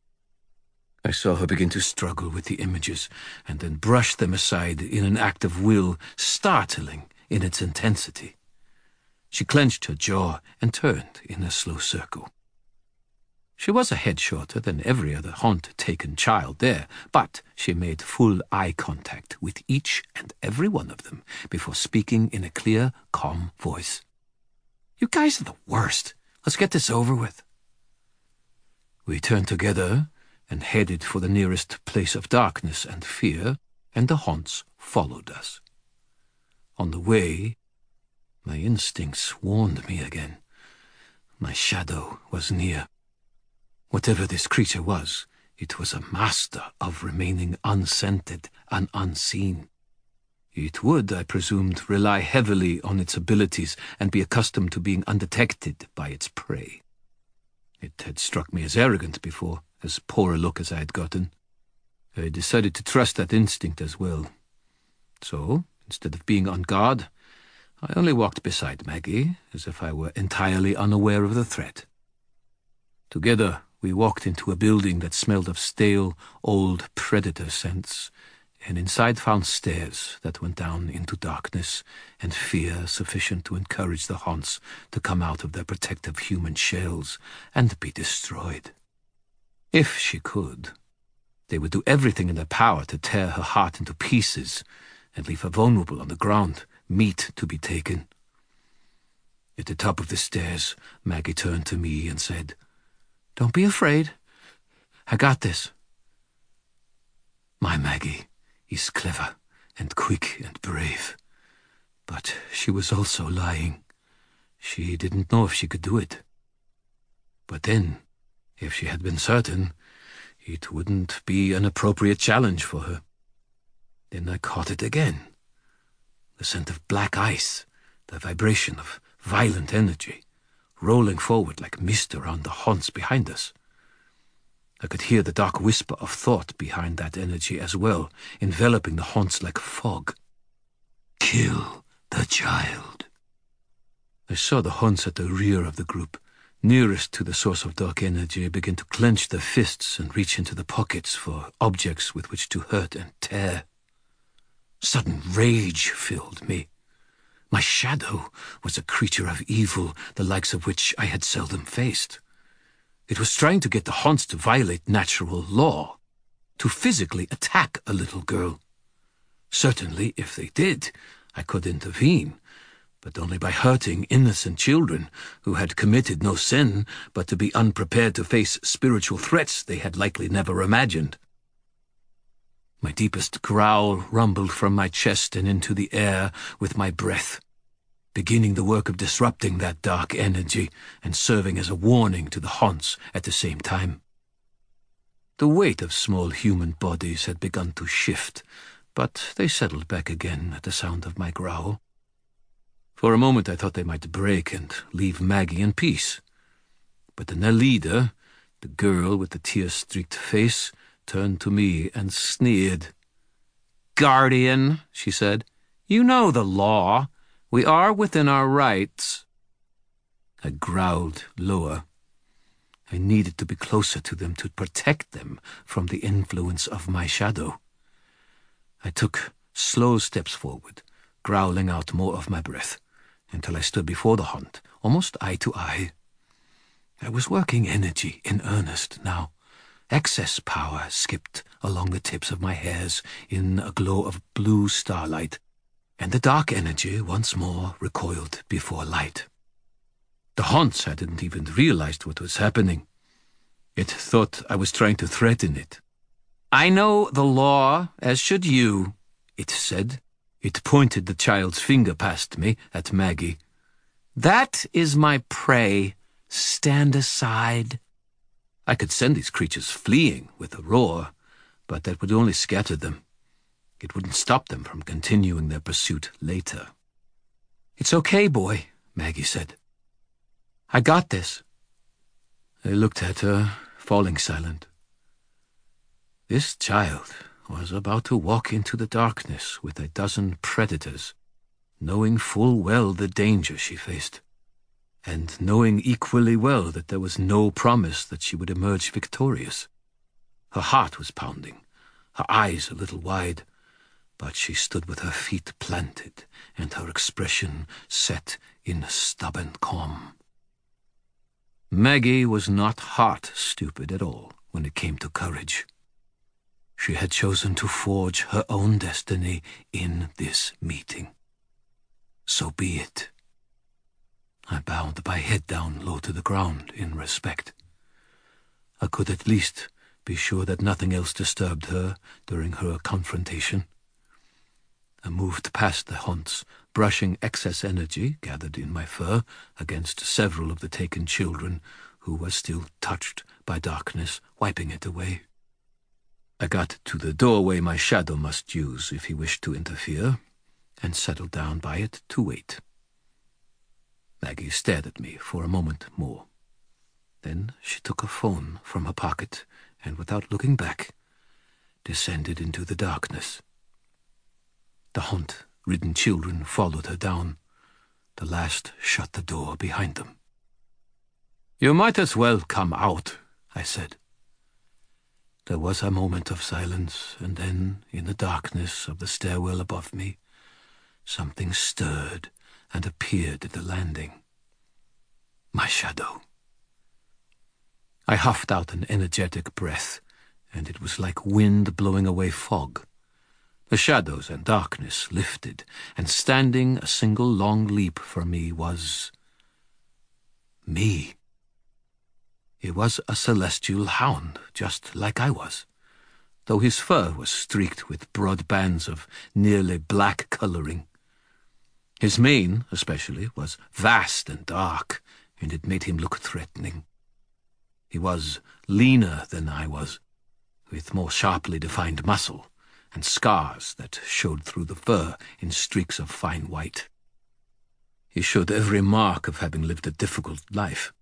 I saw her begin to struggle with the images and then brush them aside in an act of will startling in its intensity. She clenched her jaw and turned in a slow circle. She was a head shorter than every other haunt-taken child there, but she made full eye contact with each and every one of them before speaking in a clear, calm voice. "You guys are the worst. Let's get this over with." We turned together and headed for the nearest place of darkness and fear, and the haunts followed us. On the way, my instincts warned me again. My shadow was near. Whatever this creature was, it was a master of remaining unscented and unseen. It would, I presumed, rely heavily on its abilities and be accustomed to being undetected by its prey. It had struck me as arrogant before, as poor a look as I had gotten. I decided to trust that instinct as well. So, instead of being on guard, I only walked beside Maggie, as if I were entirely unaware of the threat. Together, we walked into a building that smelled of stale, old predator scents, and inside found stairs that went down into darkness and fear sufficient to encourage the haunts to come out of their protective human shells and be destroyed. If she could, they would do everything in their power to tear her heart into pieces and leave her vulnerable on the ground, meat to be taken. At the top of the stairs, Maggie turned to me and said, "Don't be afraid. I got this." My Maggie is clever and quick and brave, but she was also lying. She didn't know if she could do it. But then, if she had been certain, it wouldn't be an appropriate challenge for her. Then I caught it again. The scent of black ice, the vibration of violent energy, rolling forward like mist around the haunts behind us. I could hear the dark whisper of thought behind that energy as well, enveloping the haunts like fog. Kill the child. I saw the haunts at the rear of the group, nearest to the source of dark energy, begin to clench their fists and reach into the pockets for objects with which to hurt and tear. Sudden rage filled me. My shadow was a creature of evil, the likes of which I had seldom faced. It was trying to get the haunts to violate natural law, to physically attack a little girl. Certainly, if they did, I could intervene, but only by hurting innocent children who had committed no sin but to be unprepared to face spiritual threats they had likely never imagined. My deepest growl rumbled from my chest and into the air with my breath, beginning the work of disrupting that dark energy and serving as a warning to the haunts at the same time. The weight of small human bodies had begun to shift, but they settled back again at the sound of my growl. For a moment I thought they might break and leave Maggie in peace. But then their leader, the girl with the tear-streaked face, turned to me and sneered. "Guardian," she said, "you know the law. We are within our rights." I growled lower. I needed to be closer to them to protect them from the influence of my shadow. I took slow steps forward, growling out more of my breath, until I stood before the haunt, almost eye to eye. I was working energy in earnest now. Excess power skipped along the tips of my hairs in a glow of blue starlight, and the dark energy once more recoiled before light. The haunts hadn't even realized what was happening. It thought I was trying to threaten it. "I know the law, as should you," it said. It pointed the child's finger past me at Maggie. "That is my prey. Stand aside." I could send these creatures fleeing with a roar, but that would only scatter them. It wouldn't stop them from continuing their pursuit later. "It's okay, boy," Maggie said. "I got this." I looked at her, falling silent. This child was about to walk into the darkness with a dozen predators, knowing full well the danger she faced, and knowing equally well that there was no promise that she would emerge victorious. Her heart was pounding, her eyes a little wide, but she stood with her feet planted and her expression set in stubborn calm. Maggie was not heart-stupid at all when it came to courage. She had chosen to forge her own destiny in this meeting. So be it. I bowed my head down low to the ground in respect. I could at least be sure that nothing else disturbed her during her confrontation. I moved past the haunts, brushing excess energy gathered in my fur against several of the taken children who were still touched by darkness, wiping it away. I got to the doorway my shadow must use if he wished to interfere, and settled down by it to wait. Maggie stared at me for a moment more. Then she took a phone from her pocket and, without looking back, descended into the darkness. The haunt-ridden children followed her down. The last shut the door behind them. "You might as well come out," I said. There was a moment of silence, and then, in the darkness of the stairwell above me, something stirred and appeared at the landing. My shadow. I huffed out an energetic breath, and it was like wind blowing away fog. The shadows and darkness lifted, and standing a single long leap for me was me. It was a celestial hound, just like I was, though his fur was streaked with broad bands of nearly black coloring. His mane, especially, was vast and dark, and it made him look threatening. He was leaner than I was, with more sharply defined muscle, and scars that showed through the fur in streaks of fine white. He showed every mark of having lived a difficult life.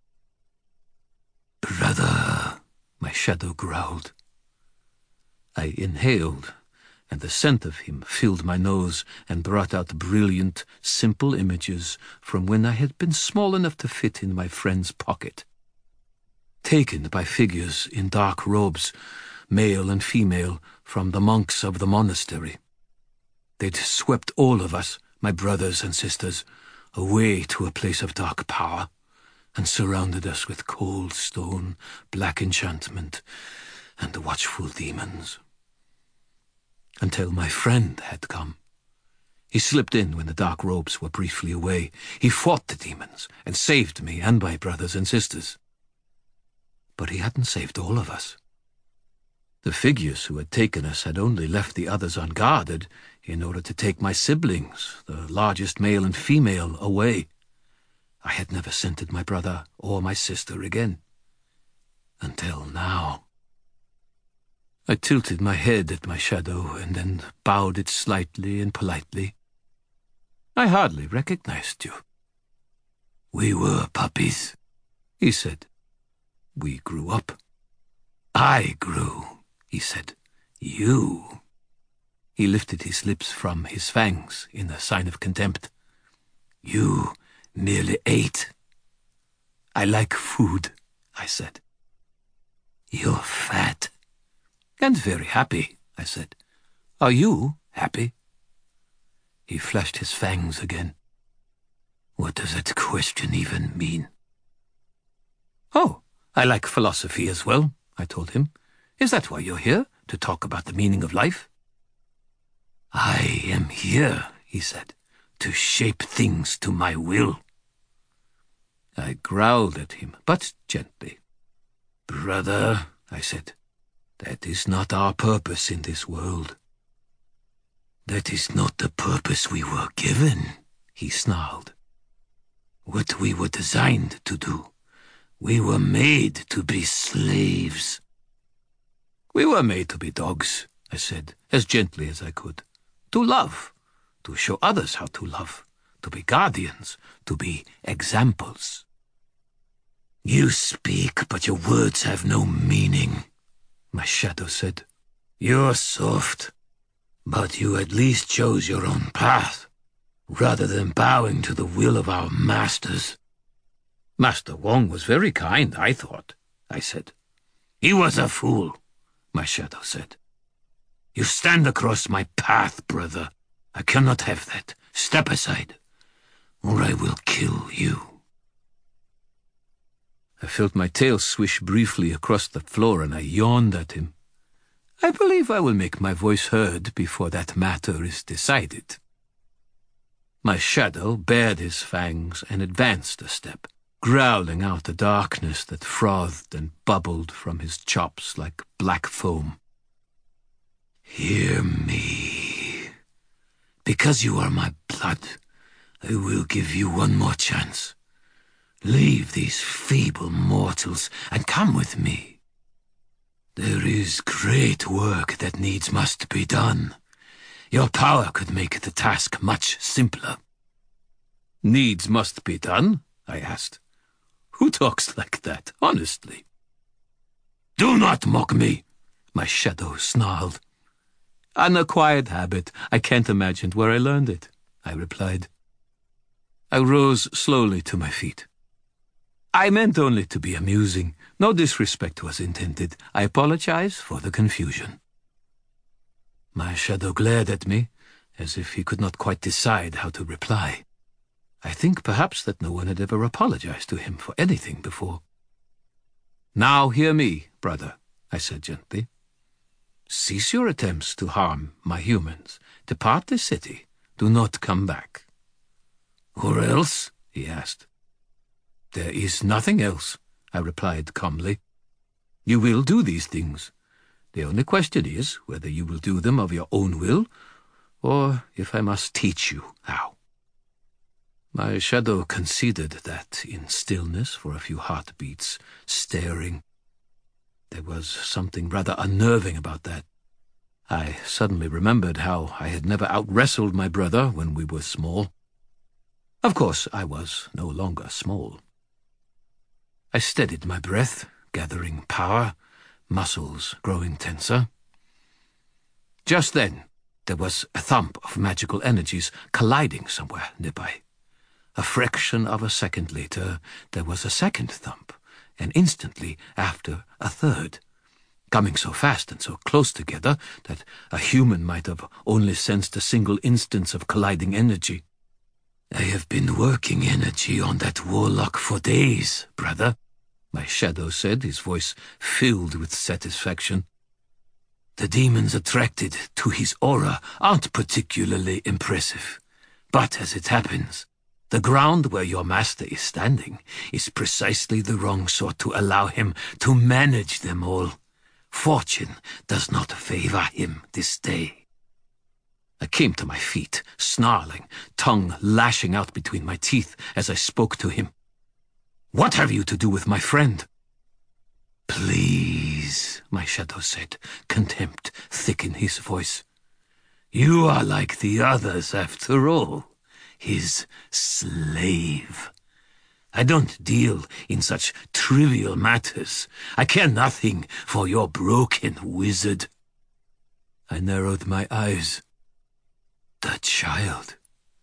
"Brother," my shadow growled. I inhaled, and the scent of him filled my nose and brought out brilliant, simple images from when I had been small enough to fit in my friend's pocket. Taken by figures in dark robes, male and female, from the monks of the monastery. They'd swept all of us, my brothers and sisters, away to a place of dark power, and surrounded us with cold stone, black enchantment, and watchful demons. Until my friend had come. He slipped in when the dark robes were briefly away. He fought the demons and saved me and my brothers and sisters. But he hadn't saved all of us. The figures who had taken us had only left the others unguarded in order to take my siblings, the largest male and female, away. I had never scented my brother or my sister again. Until now. I tilted my head at my shadow and then bowed it slightly and politely. I hardly recognized you. We were puppies, he said. We grew up. I grew, he said. You. He lifted his lips from his fangs in a sign of contempt. You nearly ate. I like food, I said. You're fat. And very happy, I said. Are you happy? He flashed his fangs again. What does that question even mean? Oh, I like philosophy as well, I told him. Is that why you're here, to talk about the meaning of life? I am here, he said, to shape things to my will. I growled at him, but gently. Brother, I said, that is not our purpose in this world. That is not the purpose we were given, he snarled. What we were designed to do. We were made to be slaves. We were made to be dogs, I said, as gently as I could. To love, to show others how to love, to be guardians, to be examples. You speak, but your words have no meaning, my shadow said. You're soft, but you at least chose your own path, rather than bowing to the will of our masters. Master Wong was very kind, I thought, I said. He was a fool, my shadow said. You stand across my path, brother. I cannot have that. Step aside, or I will kill you. I felt my tail swish briefly across the floor and I yawned at him. I believe I will make my voice heard before that matter is decided. My shadow bared his fangs and advanced a step, growling out the darkness that frothed and bubbled from his chops like black foam. Hear me. Because you are my blood, I will give you one more chance. Leave these feeble mortals and come with me. There is great work that needs must be done. Your power could make the task much simpler. Needs must be done? I asked. Who talks like that, honestly? Do not mock me, my shadow snarled. An acquired habit. I can't imagine where I learned it, I replied. I rose slowly to my feet. I meant only to be amusing. No disrespect was intended. I apologize for the confusion. My shadow glared at me, as if he could not quite decide how to reply. I think perhaps that no one had ever apologized to him for anything before. Now hear me, brother, I said gently. Cease your attempts to harm my humans. Depart the city. Do not come back. Or else? He asked. There is nothing else, I replied calmly. You will do these things. The only question is whether you will do them of your own will, or if I must teach you how. My shadow conceded that in stillness for a few heartbeats, staring. There was something rather unnerving about that. I suddenly remembered how I had never out-wrestled my brother when we were small. Of course, I was no longer small. I steadied my breath, gathering power, muscles growing tenser. Just then, there was a thump of magical energies colliding somewhere nearby. A fraction of a second later, there was a second thump, and instantly after a third, coming so fast and so close together that a human might have only sensed a single instance of colliding energy. I have been working energy on that warlock for days, brother, my shadow said, his voice filled with satisfaction. The demons attracted to his aura aren't particularly impressive, but as it happens, the ground where your master is standing is precisely the wrong sort to allow him to manage them all. Fortune does not favor him this day. I came to my feet, snarling, tongue lashing out between my teeth as I spoke to him. "What have you to do with my friend?" "Please," my shadow said, contempt thick in his voice. "You are like the others, after all, his slave. I don't deal in such trivial matters. I care nothing for your broken wizard." I narrowed my eyes. "The child.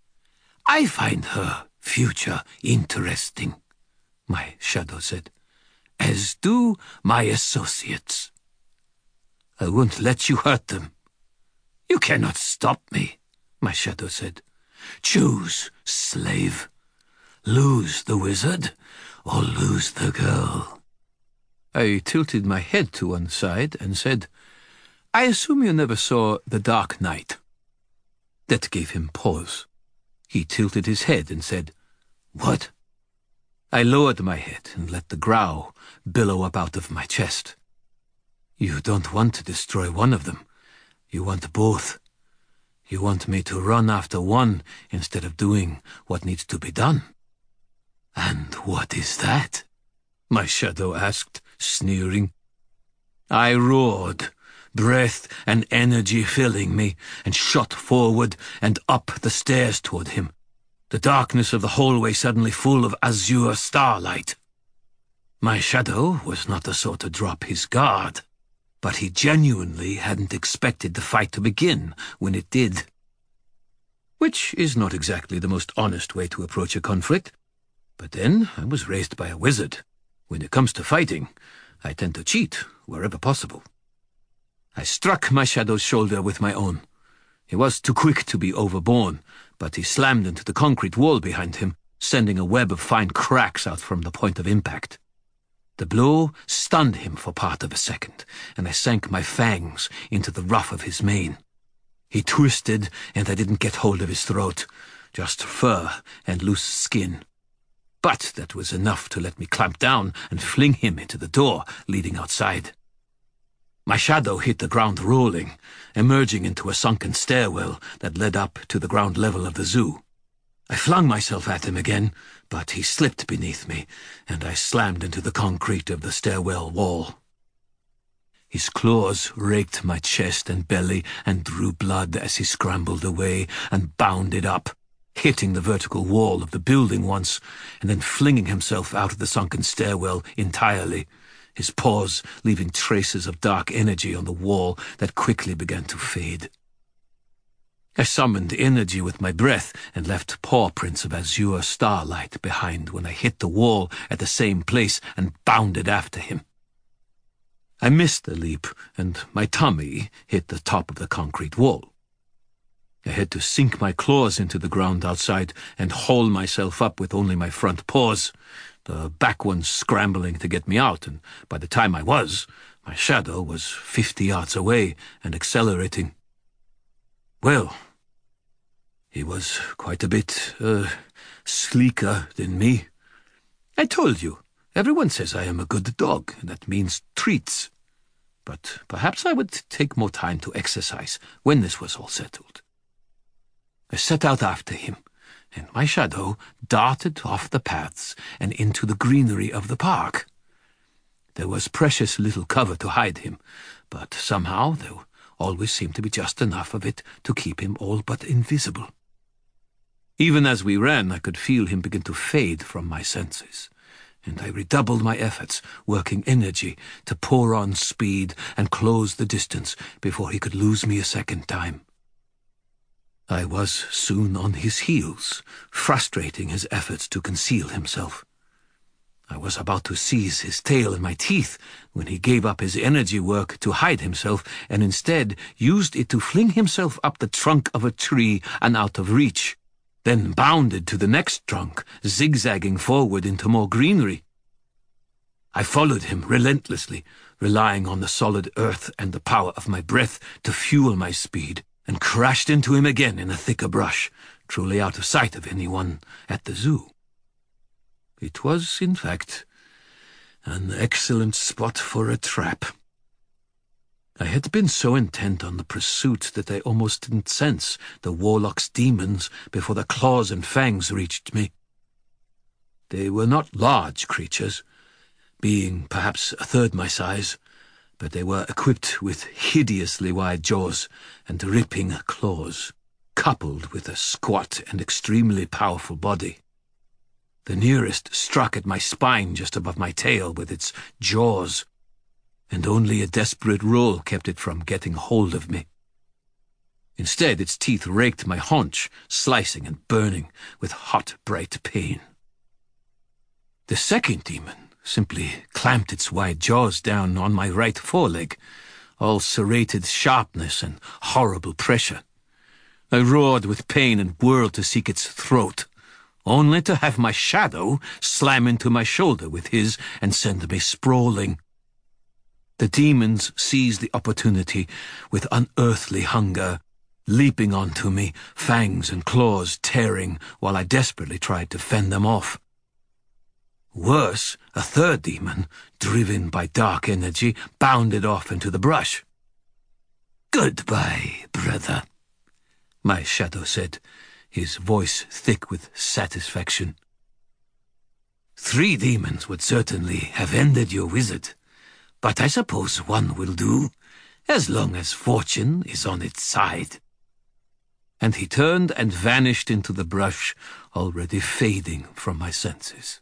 I find her future interesting," my shadow said, "as do my associates. I won't let you hurt them." "You cannot stop me," my shadow said. "Choose, slave. Lose the wizard or lose the girl." I tilted my head to one side and said, "I assume you never saw The Dark Knight." That gave him pause. He tilted his head and said, "What?" I lowered my head and let the growl billow up out of my chest. "You don't want to destroy one of them. You want both. You want me to run after one instead of doing what needs to be done." "And what is that?" my shadow asked, sneering. I roared, breath and energy filling me, and shot forward and up the stairs toward him, the darkness of the hallway suddenly full of azure starlight. My shadow was not the sort to drop his guard, but he genuinely hadn't expected the fight to begin when it did. Which is not exactly the most honest way to approach a conflict. But then I was raised by a wizard. When it comes to fighting, I tend to cheat wherever possible. I struck my shadow's shoulder with my own. He was too quick to be overborne, but he slammed into the concrete wall behind him, sending a web of fine cracks out from the point of impact. The blow stunned him for part of a second, and I sank my fangs into the ruff of his mane. He twisted, and I didn't get hold of his throat, just fur and loose skin. But that was enough to let me clamp down and fling him into the door leading outside. My shadow hit the ground rolling, emerging into a sunken stairwell that led up to the ground level of the zoo. I flung myself at him again, but he slipped beneath me, and I slammed into the concrete of the stairwell wall. His claws raked my chest and belly and drew blood as he scrambled away and bounded up, hitting the vertical wall of the building once, and then flinging himself out of the sunken stairwell entirely, his paws leaving traces of dark energy on the wall that quickly began to fade. I summoned energy with my breath and left paw prints of azure starlight behind when I hit the wall at the same place and bounded after him. I missed the leap, and my tummy hit the top of the concrete wall. I had to sink my claws into the ground outside and haul myself up with only my front paws, the back ones scrambling to get me out, and by the time I was, my shadow was 50 yards away and accelerating. Well, he was quite a bit, sleeker than me. I told you, everyone says I am a good dog, and that means treats. But perhaps I would take more time to exercise when this was all settled. I set out after him, and my shadow darted off the paths and into the greenery of the park. There was precious little cover to hide him, but somehow there always seemed to be just enough of it to keep him all but invisible. Even as we ran, I could feel him begin to fade from my senses, and I redoubled my efforts, working energy to pour on speed and close the distance before he could lose me a second time. I was soon on his heels, frustrating his efforts to conceal himself. I was about to seize his tail in my teeth when he gave up his energy work to hide himself and instead used it to fling himself up the trunk of a tree and out of reach. then bounded to the next trunk, zigzagging forward into more greenery. I followed him relentlessly, relying on the solid earth and the power of my breath to fuel my speed, and crashed into him again in a thicker brush, truly out of sight of anyone at the zoo. It was, in fact, an excellent spot for a trap. I had been so intent on the pursuit that I almost didn't sense the warlock's demons before the claws and fangs reached me. They were not large creatures, being perhaps a third my size, but they were equipped with hideously wide jaws and ripping claws, coupled with a squat and extremely powerful body. The nearest struck at my spine just above my tail with its jaws, and only a desperate roll kept it from getting hold of me. Instead, its teeth raked my haunch, slicing and burning with hot, bright pain. The second demon simply clamped its wide jaws down on my right foreleg, all serrated sharpness and horrible pressure. I roared with pain and whirled to seek its throat, only to have my shadow slam into my shoulder with his and send me sprawling. The demons seized the opportunity with unearthly hunger, leaping onto me, fangs and claws tearing, while I desperately tried to fend them off. Worse, a third demon, driven by dark energy, bounded off into the brush. "Goodbye, brother," my shadow said, his voice thick with satisfaction. "3 demons would certainly have ended your wizard, but I suppose one will do, as long as fortune is on its side." And he turned and vanished into the brush, already fading from my senses.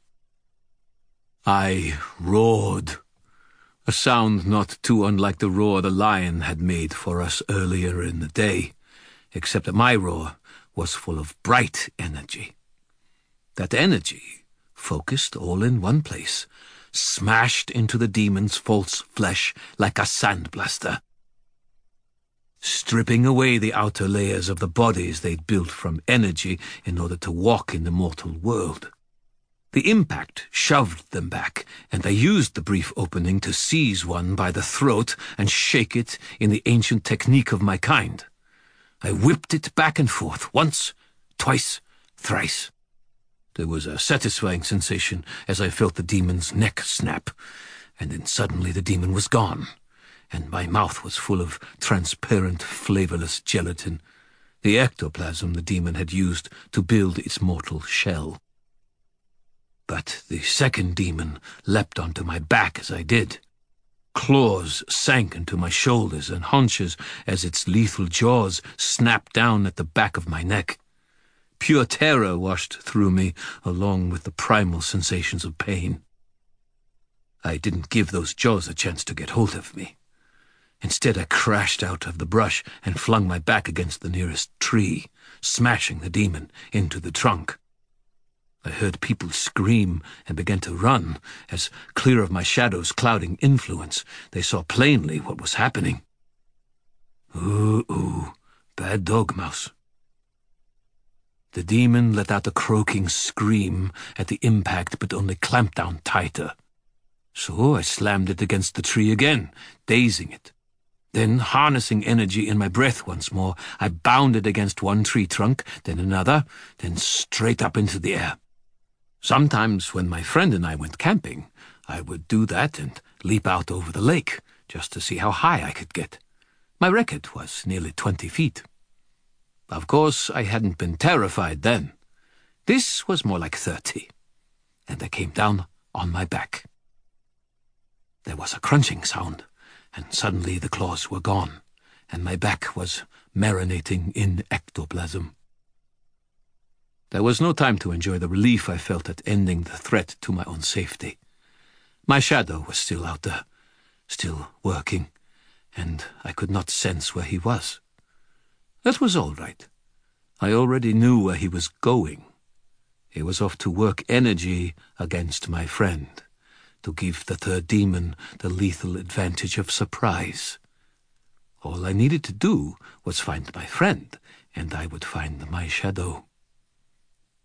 I roared, a sound not too unlike the roar the lion had made for us earlier in the day, except that my roar was full of bright energy. That energy, focused all in one place, smashed into the demon's false flesh like a sandblaster, stripping away the outer layers of the bodies they'd built from energy in order to walk in the mortal world. The impact shoved them back, and I used the brief opening to seize one by the throat and shake it in the ancient technique of my kind. I whipped it back and forth, once, twice, thrice. There was a satisfying sensation as I felt the demon's neck snap, and then suddenly the demon was gone, and my mouth was full of transparent, flavorless gelatin, the ectoplasm the demon had used to build its mortal shell. But the second demon leapt onto my back as I did. Claws sank into my shoulders and haunches as its lethal jaws snapped down at the back of my neck. Pure terror washed through me, along with the primal sensations of pain. I didn't give those jaws a chance to get hold of me. Instead, I crashed out of the brush and flung my back against the nearest tree, smashing the demon into the trunk. I heard people scream and began to run, as, clear of my shadow's clouding influence, they saw plainly what was happening. Ooh, bad dog, Mouse. The demon let out a croaking scream at the impact, but only clamped down tighter. So I slammed it against the tree again, dazing it. Then, harnessing energy in my breath once more, I bounded against one tree trunk, then another, then straight up into the air. Sometimes, when my friend and I went camping, I would do that and leap out over the lake, just to see how high I could get. My record was nearly 20 feet. Of course, I hadn't been terrified then. This was more like 30, and I came down on my back. There was a crunching sound, and suddenly the claws were gone, and my back was marinating in ectoplasm. There was no time to enjoy the relief I felt at ending the threat to my own safety. My shadow was still out there, still working, and I could not sense where he was. That was all right. I already knew where he was going. He was off to work energy against my friend, to give the third demon the lethal advantage of surprise. All I needed to do was find my friend, and I would find my shadow.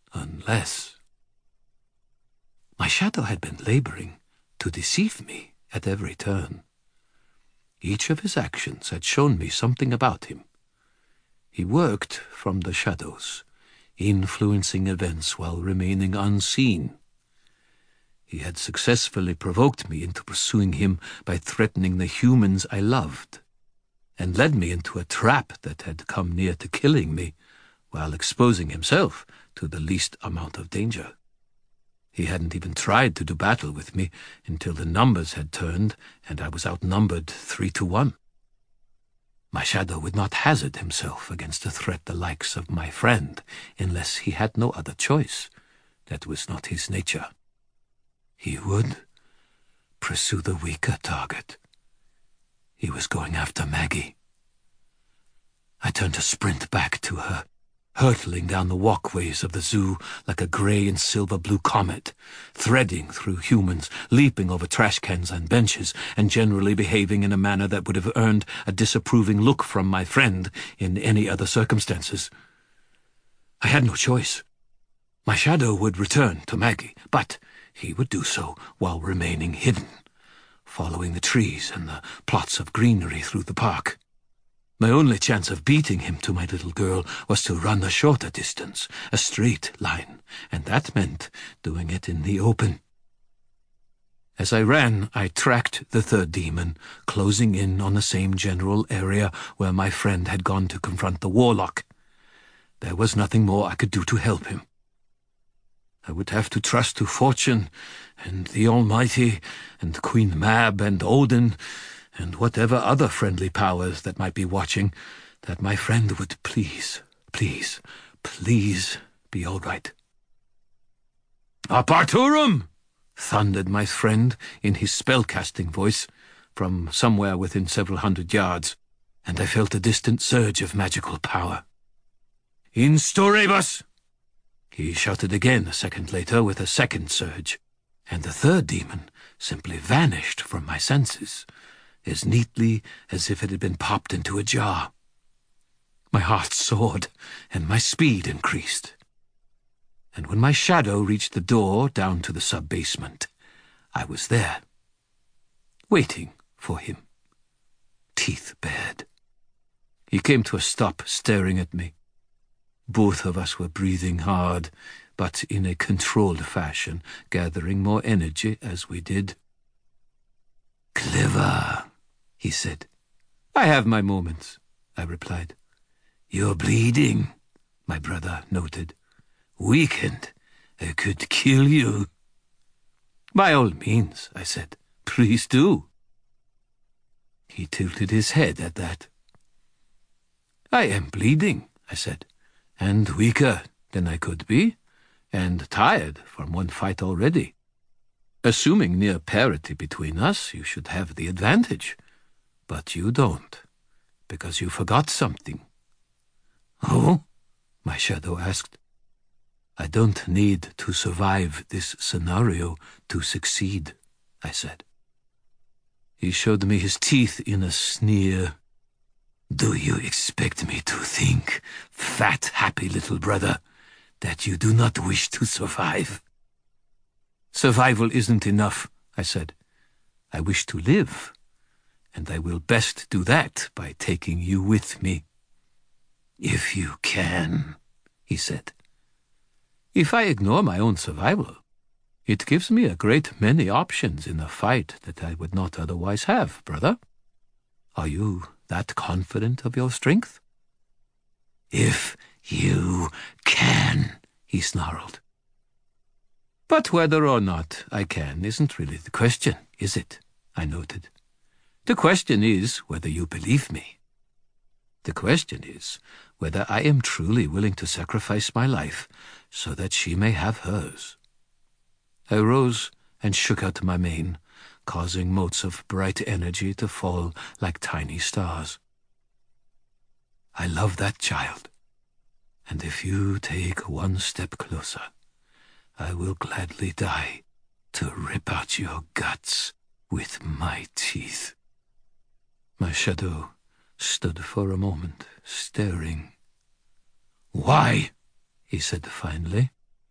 Unless... My shadow had been laboring to deceive me at every turn. Each of his actions had shown me something about him. He worked from the shadows, influencing events while remaining unseen. He had successfully provoked me into pursuing him by threatening the humans I loved, and led me into a trap that had come near to killing me, while exposing himself to the least amount of danger. He hadn't even tried to do battle with me until the numbers had turned and I was outnumbered 3-1. My shadow would not hazard himself against a threat the likes of my friend unless he had no other choice. That was not his nature. He would pursue the weaker target. He was going after Maggie. I turned to sprint back to her, hurtling down the walkways of the zoo like a grey and silver-blue comet, threading through humans, leaping over trash cans and benches, and generally behaving in a manner that would have earned a disapproving look from my friend in any other circumstances. I had no choice. My shadow would return to Maggie, but he would do so while remaining hidden, following the trees and the plots of greenery through the park. My only chance of beating him to my little girl was to run a shorter distance, a straight line, and that meant doing it in the open. As I ran, I tracked the third demon, closing in on the same general area where my friend had gone to confront the warlock. There was nothing more I could do to help him. I would have to trust to fortune, and the Almighty, and Queen Mab, and Odin, and whatever other friendly powers that might be watching, that my friend would please be all right. "Up Arturum!" thundered my friend in his spell-casting voice from somewhere within several hundred yards, and I felt a distant surge of magical power. "Instaurebus!" he shouted again a second later with a second surge, and the third demon simply vanished from my senses, as neatly as if it had been popped into a jar. My heart soared, and my speed increased. And when my shadow reached the door down to the sub-basement, I was there, waiting for him, teeth bared. He came to a stop, staring at me. Both of us were breathing hard, but in a controlled fashion, gathering more energy as we did. "Clever," he said. "I have my moments," I replied. "You're bleeding," my brother noted. "Weakened. I could kill you." "By all means," I said. "Please do." He tilted his head at that. "I am bleeding," I said, "and weaker than I could be, and tired from one fight already. Assuming near parity between us, you should have the advantage. But you don't, because you forgot something." "Oh?" my shadow asked. "I don't need to survive this scenario to succeed," I said. He showed me his teeth in a sneer. "Do you expect me to think, fat, happy little brother, that you do not wish to survive?" "Survival isn't enough," I said. "I wish to live, and I will best do that by taking you with me." "If you can," he said. "If I ignore my own survival, it gives me a great many options in a fight that I would not otherwise have, brother. Are you that confident of your strength?" "If you can," he snarled. "But whether or not I can isn't really the question, is it?" I noted. "The question is whether you believe me. The question is whether I am truly willing to sacrifice my life so that she may have hers." I rose and shook out my mane, causing motes of bright energy to fall like tiny stars. "I love that child, and if you take one step closer, I will gladly die to rip out your guts with my teeth." My shadow stood for a moment, staring. "Why?" he said finally.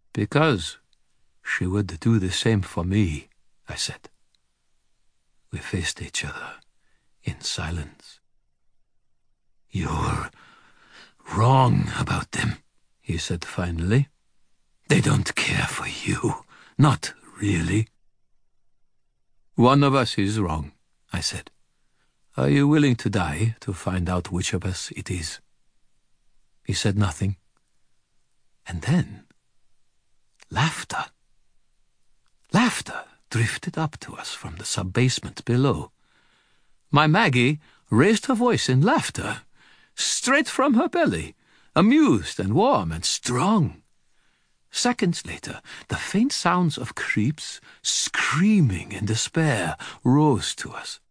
Because she would do the same for me, I said. We faced each other in silence. You're wrong about them, he said finally. They don't care for you. Not really. One of us is wrong, I said. Are you willing to die to find out which of us it is? He said nothing. And then, laughter. Laughter drifted up to us from the sub-basement below. My Maggie raised her voice in laughter, straight from her belly, amused and warm and strong. Seconds later, the faint sounds of creeps screaming in despair rose to us.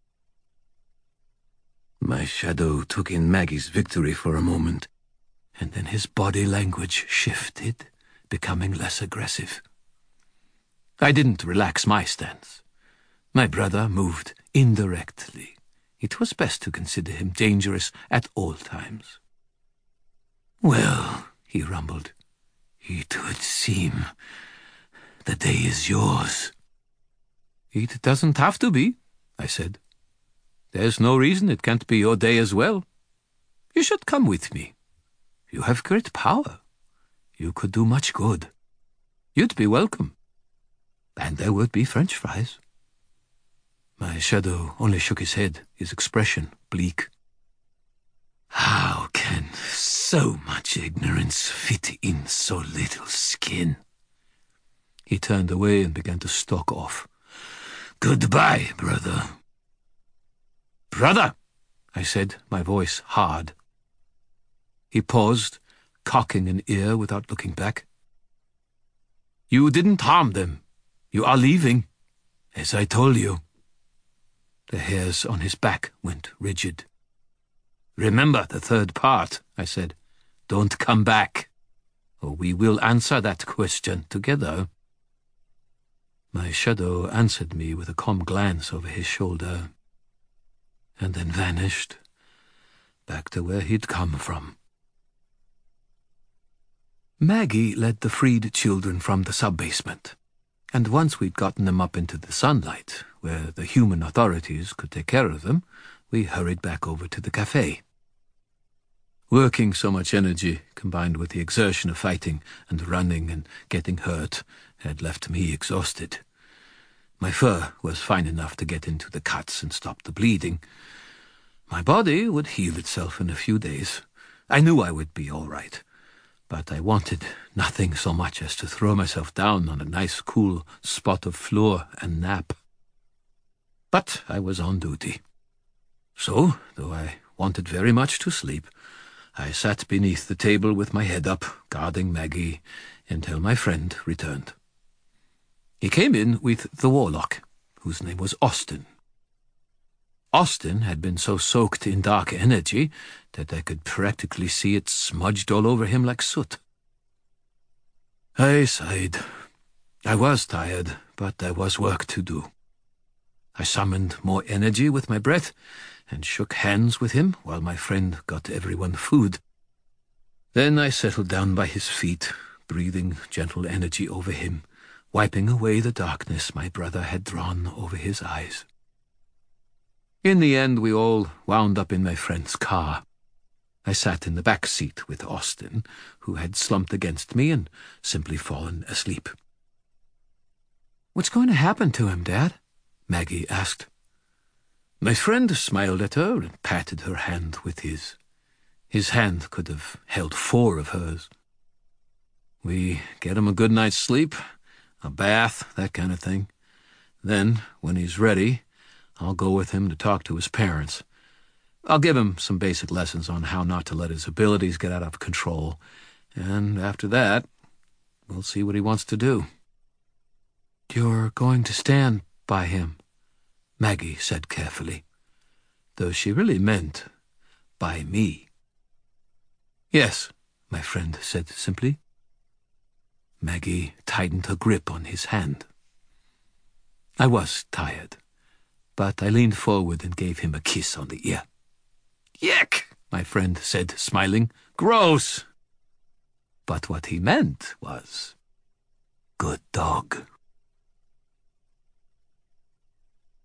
My shadow took in Maggie's victory for a moment, and then his body language shifted, becoming less aggressive. I didn't relax my stance. My brother moved indirectly. It was best to consider him dangerous at all times. Well, he rumbled, it would seem the day is yours. It doesn't have to be, I said. There's no reason it can't be your day as well. You should come with me. You have great power. You could do much good. You'd be welcome. And there would be French fries. My shadow only shook his head, his expression bleak. How can so much ignorance fit in so little skin? He turned away and began to stalk off. Goodbye, brother. Brother, I said, my voice hard. He paused, cocking an ear without looking back. You didn't harm them. You are leaving, as I told you. The hairs on his back went rigid. Remember the third part, I said. Don't come back, or we will answer that question together. My shadow answered me with a calm glance over his shoulder, and then vanished, back to where he'd come from. Maggie led the freed children from the sub-basement, and once we'd gotten them up into the sunlight, where the human authorities could take care of them, we hurried back over to the cafe. Working so much energy, combined with the exertion of fighting and running and getting hurt, had left me exhausted. My fur was fine enough to get into the cuts and stop the bleeding. My body would heal itself in a few days. I knew I would be all right, but I wanted nothing so much as to throw myself down on a nice cool spot of floor and nap. But I was on duty. So, though I wanted very much to sleep, I sat beneath the table with my head up, guarding Maggie, until my friend returned. He came in with the warlock, whose name was Austin. Austin had been so soaked in dark energy that I could practically see it smudged all over him like soot. I sighed. I was tired, but there was work to do. I summoned more energy with my breath and shook hands with him while my friend got everyone food. Then I settled down by his feet, breathing gentle energy over him, wiping away the darkness my brother had drawn over his eyes. In the end, we all wound up in my friend's car. I sat in the back seat with Austin, who had slumped against me and simply fallen asleep. "What's going to happen to him, Dad?" Maggie asked. My friend smiled at her and patted her hand with his. His hand could have held 4 of hers. "We get him a good night's sleep, a bath, that kind of thing. Then, when he's ready, I'll go with him to talk to his parents. I'll give him some basic lessons on how not to let his abilities get out of control, and after that, we'll see what he wants to do." "You're going to stand by him," Maggie said carefully, though she really meant by me. "Yes," my friend said simply. Maggie tightened her grip on his hand. I was tired, but I leaned forward and gave him a kiss on the ear. "Yuck," my friend said, smiling. "Gross." But what he meant was, good dog.